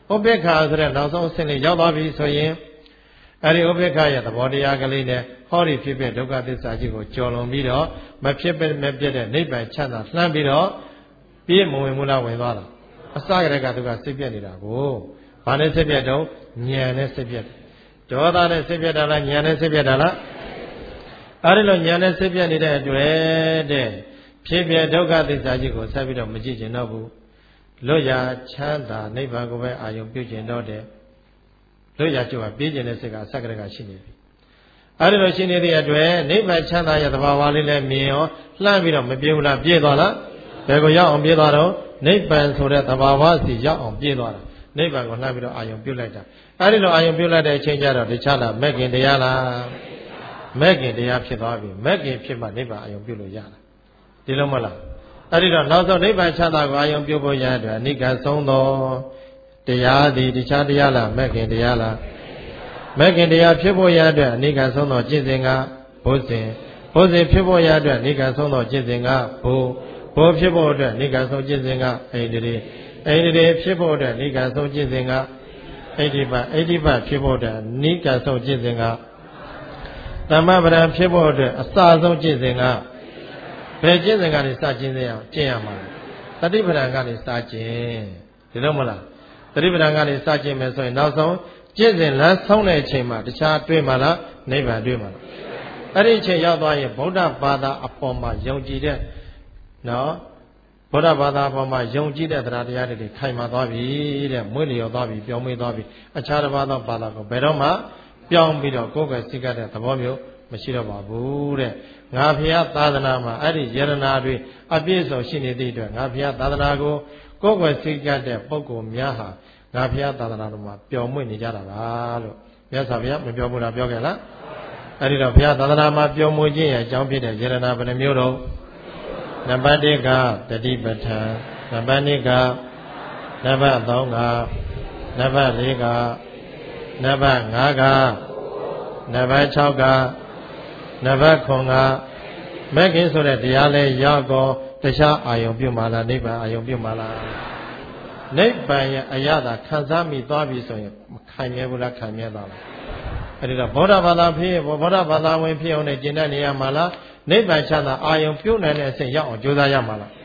ဥပေက္ခဆိုတဲ့နောက်ဆုံးအဆင့်လေးရောက်သွားပြီဆိုရင်အဲ့ဒီဥပေက္ခရဲ့သဘောတရားကလေးနဲ့ဟောဒီဖြစ်ဖြစ်ဒုက္ခသစ္စာကြီးကိုကျော်လွန်ပြီးတော့မဖြစ်မပြတ်တဲ့နိဗ္ဗာန်ချမ်းသာလှမ်းပြီးတော့ပြည့်မဝင်မူလားဝင်သွားတာအစကတည်းကသူကစိတ်ပြက်နေတာကိုဘာနဲ့စိတ်ပြက်တော့ဉာဏ်နဲ့စိတ်ပြက်ဒေါသနဲ့စိတ်ပြက်တာလားဉာဏ်နဲ့စိတ်ပြက်တာလားအဲ့ဒီလိုဉာဏ်နဲ့စိတ်ပြက်နေတဲ့အတွက်တဲ့ဖြစ်ပြဒုက္ခသစ္စာကြီးကိုဆက်ပြီးတော့မကြည့်ကျင်တော့ဘူးလွတ်ရာချမ်းသာနိဗ္ဗာန်ကိုပဲအာယုံပြုကျင်တော့တဲ့လွတ်ရာကျုပ်ကပြေးကျင်တဲ့စိတ်ကအစကတည်းကရှိနေပြီအဲ့ဒီလိုရှိနေတဲ့အတွက်နိဗ္ဗာန်ချမ်းသာရဲ့သဘာဝလေးလည်းမြင်ရောလှမ်းပြီးတော့မပြေဘူးလားပြေးသွားလားဘယ်ကိုရောက်အောင်ပြေးသွားတော့နိဗ္ဗာန်ဆိုတဲ့သဘာဝစီရောက်အောင်ပြေးသွားတာနိဗ္ဗာန်ကိုလှမ်းပြီးတော့အာယုံပြုလိုက်တာအဲ့ဒီလိုအာယုံပြုလိုက်တဲ့အချိန်ကျတော့တခြားလားမဲ့ခင်တရားလားမဲ့ခင်တရားဖြစ်သွားပြီမဲ့ခင်ဖြစ်မှနိဗ္ဗာန်အာယုံပြုလို့ရတာဒီလိုမဟုတ်လားအဲ့ဒီတော့နောက်ဆုံးနိဗ္ဗာန်ချမ်းသာကိုအာယုံပြုဖို့ရတဲ့အတွက်အနိကဆုံးသောတရားသည်တခြားတရားလားမဲ့ခင်တရားလားမဲ့ခင်တရားဖြစ်ဖို့ရတဲ့အတွက်အနိကဆုံးသောကျင့်စဉ်ကဘုဇင်ဘုဇင်ဖြစ်ဖို့ရတဲ့အတွက်အနိကဆုံးသောကျင့်စဉ်ကဘုဖြစ်ဖို့အတွက်အနိကဆုံးကျင့်စဉ်ကအိန္ဒြေဖြစ်ဖို့အတွက်အနိကဆုံးကျင့်စဉ်ကအိဋ္ဌိပတ်ဖြစ်ဖို့အတွက်အနိကဆုံးကျင့်စဉ်ကသမ္မပဒံဖြစ်ဖို့အတွက်အစဆုံးကျင့်စဉ်ကဘယ်ကျင့်စဉ်ကနေစကျင့်ရအောင်ကျင့်ရမှာတတိပဒံကနေစကျင့်ဒီလိုမလားတတိပဒံကနေစကျင့်မယ်ဆိုရင်နောက်ဆုံးကျင့်စဉ်လမ်းဆုံးတဲ့အချိန်မှာတခြားတွေ့မှာလားနိဗ္ဗာန်တွေ့မှာလားအဲ့ဒီအချိန်ရောက်သွားရင်ဗုဒ္ဓဘာသာအပေါ်မှာယုံကြည်တဲ့နော်ဗုဒ္ဓဘာသာအပေါ်မှာယုံကြည်တဲ့တရားတရားတွေခိုင်မာသွားပြီတဲ့မွေးလျော်သွားပြီပြောင်းမွေးသွားပြီအခြားတစ်ပါးသောဘာသာကိုဘယ်တော့မှပြောင်းပြီးတော့ကိုယ်ကစိတ်ကတဲ့သဘောမျိုးမရှိတော့ပါဘူးတဲ့ငါဖျားသာသနာမှာအဲ့ဒီယရနာတွေအပြည့်စုံရှိနေသည့်အတွက်ငါဖျားသာသနာကိုကိုယ်ကစိတ်ကတဲ့ပုဂ္ဂိုလ်များဟာငါဖျားသာသနာတော်မှာပျော်မွေ့နေကြတာပါလို့မြတ်စွာဘုရားမပြောဘူးလားပြောခဲ့လားအဲ့ဒီတော့ဘုရားသာသနာမှာပျော်မွေ့ခြင်းရဲ့အကြောင်းဖြစ်တဲ့ယရနာဘယ်နှမျိုးတော့နံပါတ်1ကတတိပဋ္ဌာန်နံပါတ်2ကနံပါတ်3ကနံပါတ်4ကနံပါတ်5ကနံပါတ်6ကနံပါတ်9ကမဂ္ဂင်ဆိုတဲ့တရားလဲရောက်တော့တခြားအာယုံပြုမှလားနိဗ္ဗာန်အာယုံပြုမှလားနိဗ္ဗာန်ရဲ့အရသာခံစားမိသွားပြီဆိုရင်မခိုင်မြဲဘူးလားခိုင်မြဲသွားလားအဲ့ဒီတော့ဗုဒ္ဓဘာသာဖြစ်ဗုဒ္ဓဘာသာဝင်ဖြစ်အောင်နဲ့ကျင့်တဲ့နေရာမှာလားနိဗ္ဗာန်ချမ်းသာအာယုံပြုနိုင်တဲ့အဆင့်ရောက်အောင်ကြိုးစားရမှာလား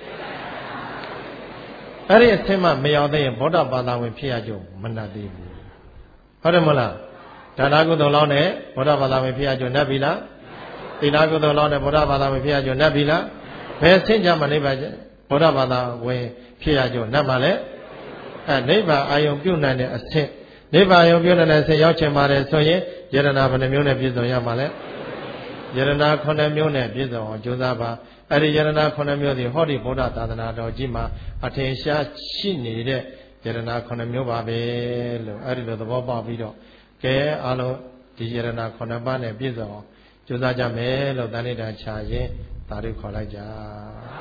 အဲ့ဒီအဆင့်မှမရောက်သေးရင်ဗုဒ္ဓဘာသာဝင်ဖြစ်ရကြမနှက်သေးဘူးဟုတ်တယ်မလားဒါနကုသိုလ်လောင်းနဲ့ဗုဒ္ဓဘာသာဝင်ဖြစ်ရကြနှက်ပြီလားသီလကုသိုလ်လောင်းနဲ့ဗုဒ္ဓဘာသာဝင်ဖြစ်ရကြနှက်ပြီလားဘယ်အဆင့်ကြမှာနိဗ္ဗာန်ဗုဒ္ဓဘာသာဝင်ဖြစ်ရကြနှက်မှာလဲနိဗ္ဗာန်အာယုံပြုနိုင်တဲ့အဆင့်နိဗ္ဗာန်အာယုံပြုနိုင်တဲ့အဆင့်ရောက်ချင်ပါတယ်ဆိုရင်ယရနာဘယ်နှမျိုးနဲ့ပြည့်စုံရမှာလဲယရနာ9မျိုးနဲ့ပြည့်စုံအောင်ကြိုးစားပါအဲ့ဒီယရနာ9မျိုးဒီဟောဒီဗုဒ္ဓသာသနာတော်ကြီးမှာအထင်ရှားရှိနေတဲ့ယရနာ9မျိုးပါပဲလို့အဲ့ဒီလိုသဘောပေါက်ပြီးတော့ကဲအားလုံးဒီယရနာ9ပါးနဲ့ပြည့်စုံအောင်ကြိုးစားကြမယ်လို့တဏိတာချာရင်သာဓုခေါ်လိုက်ကြ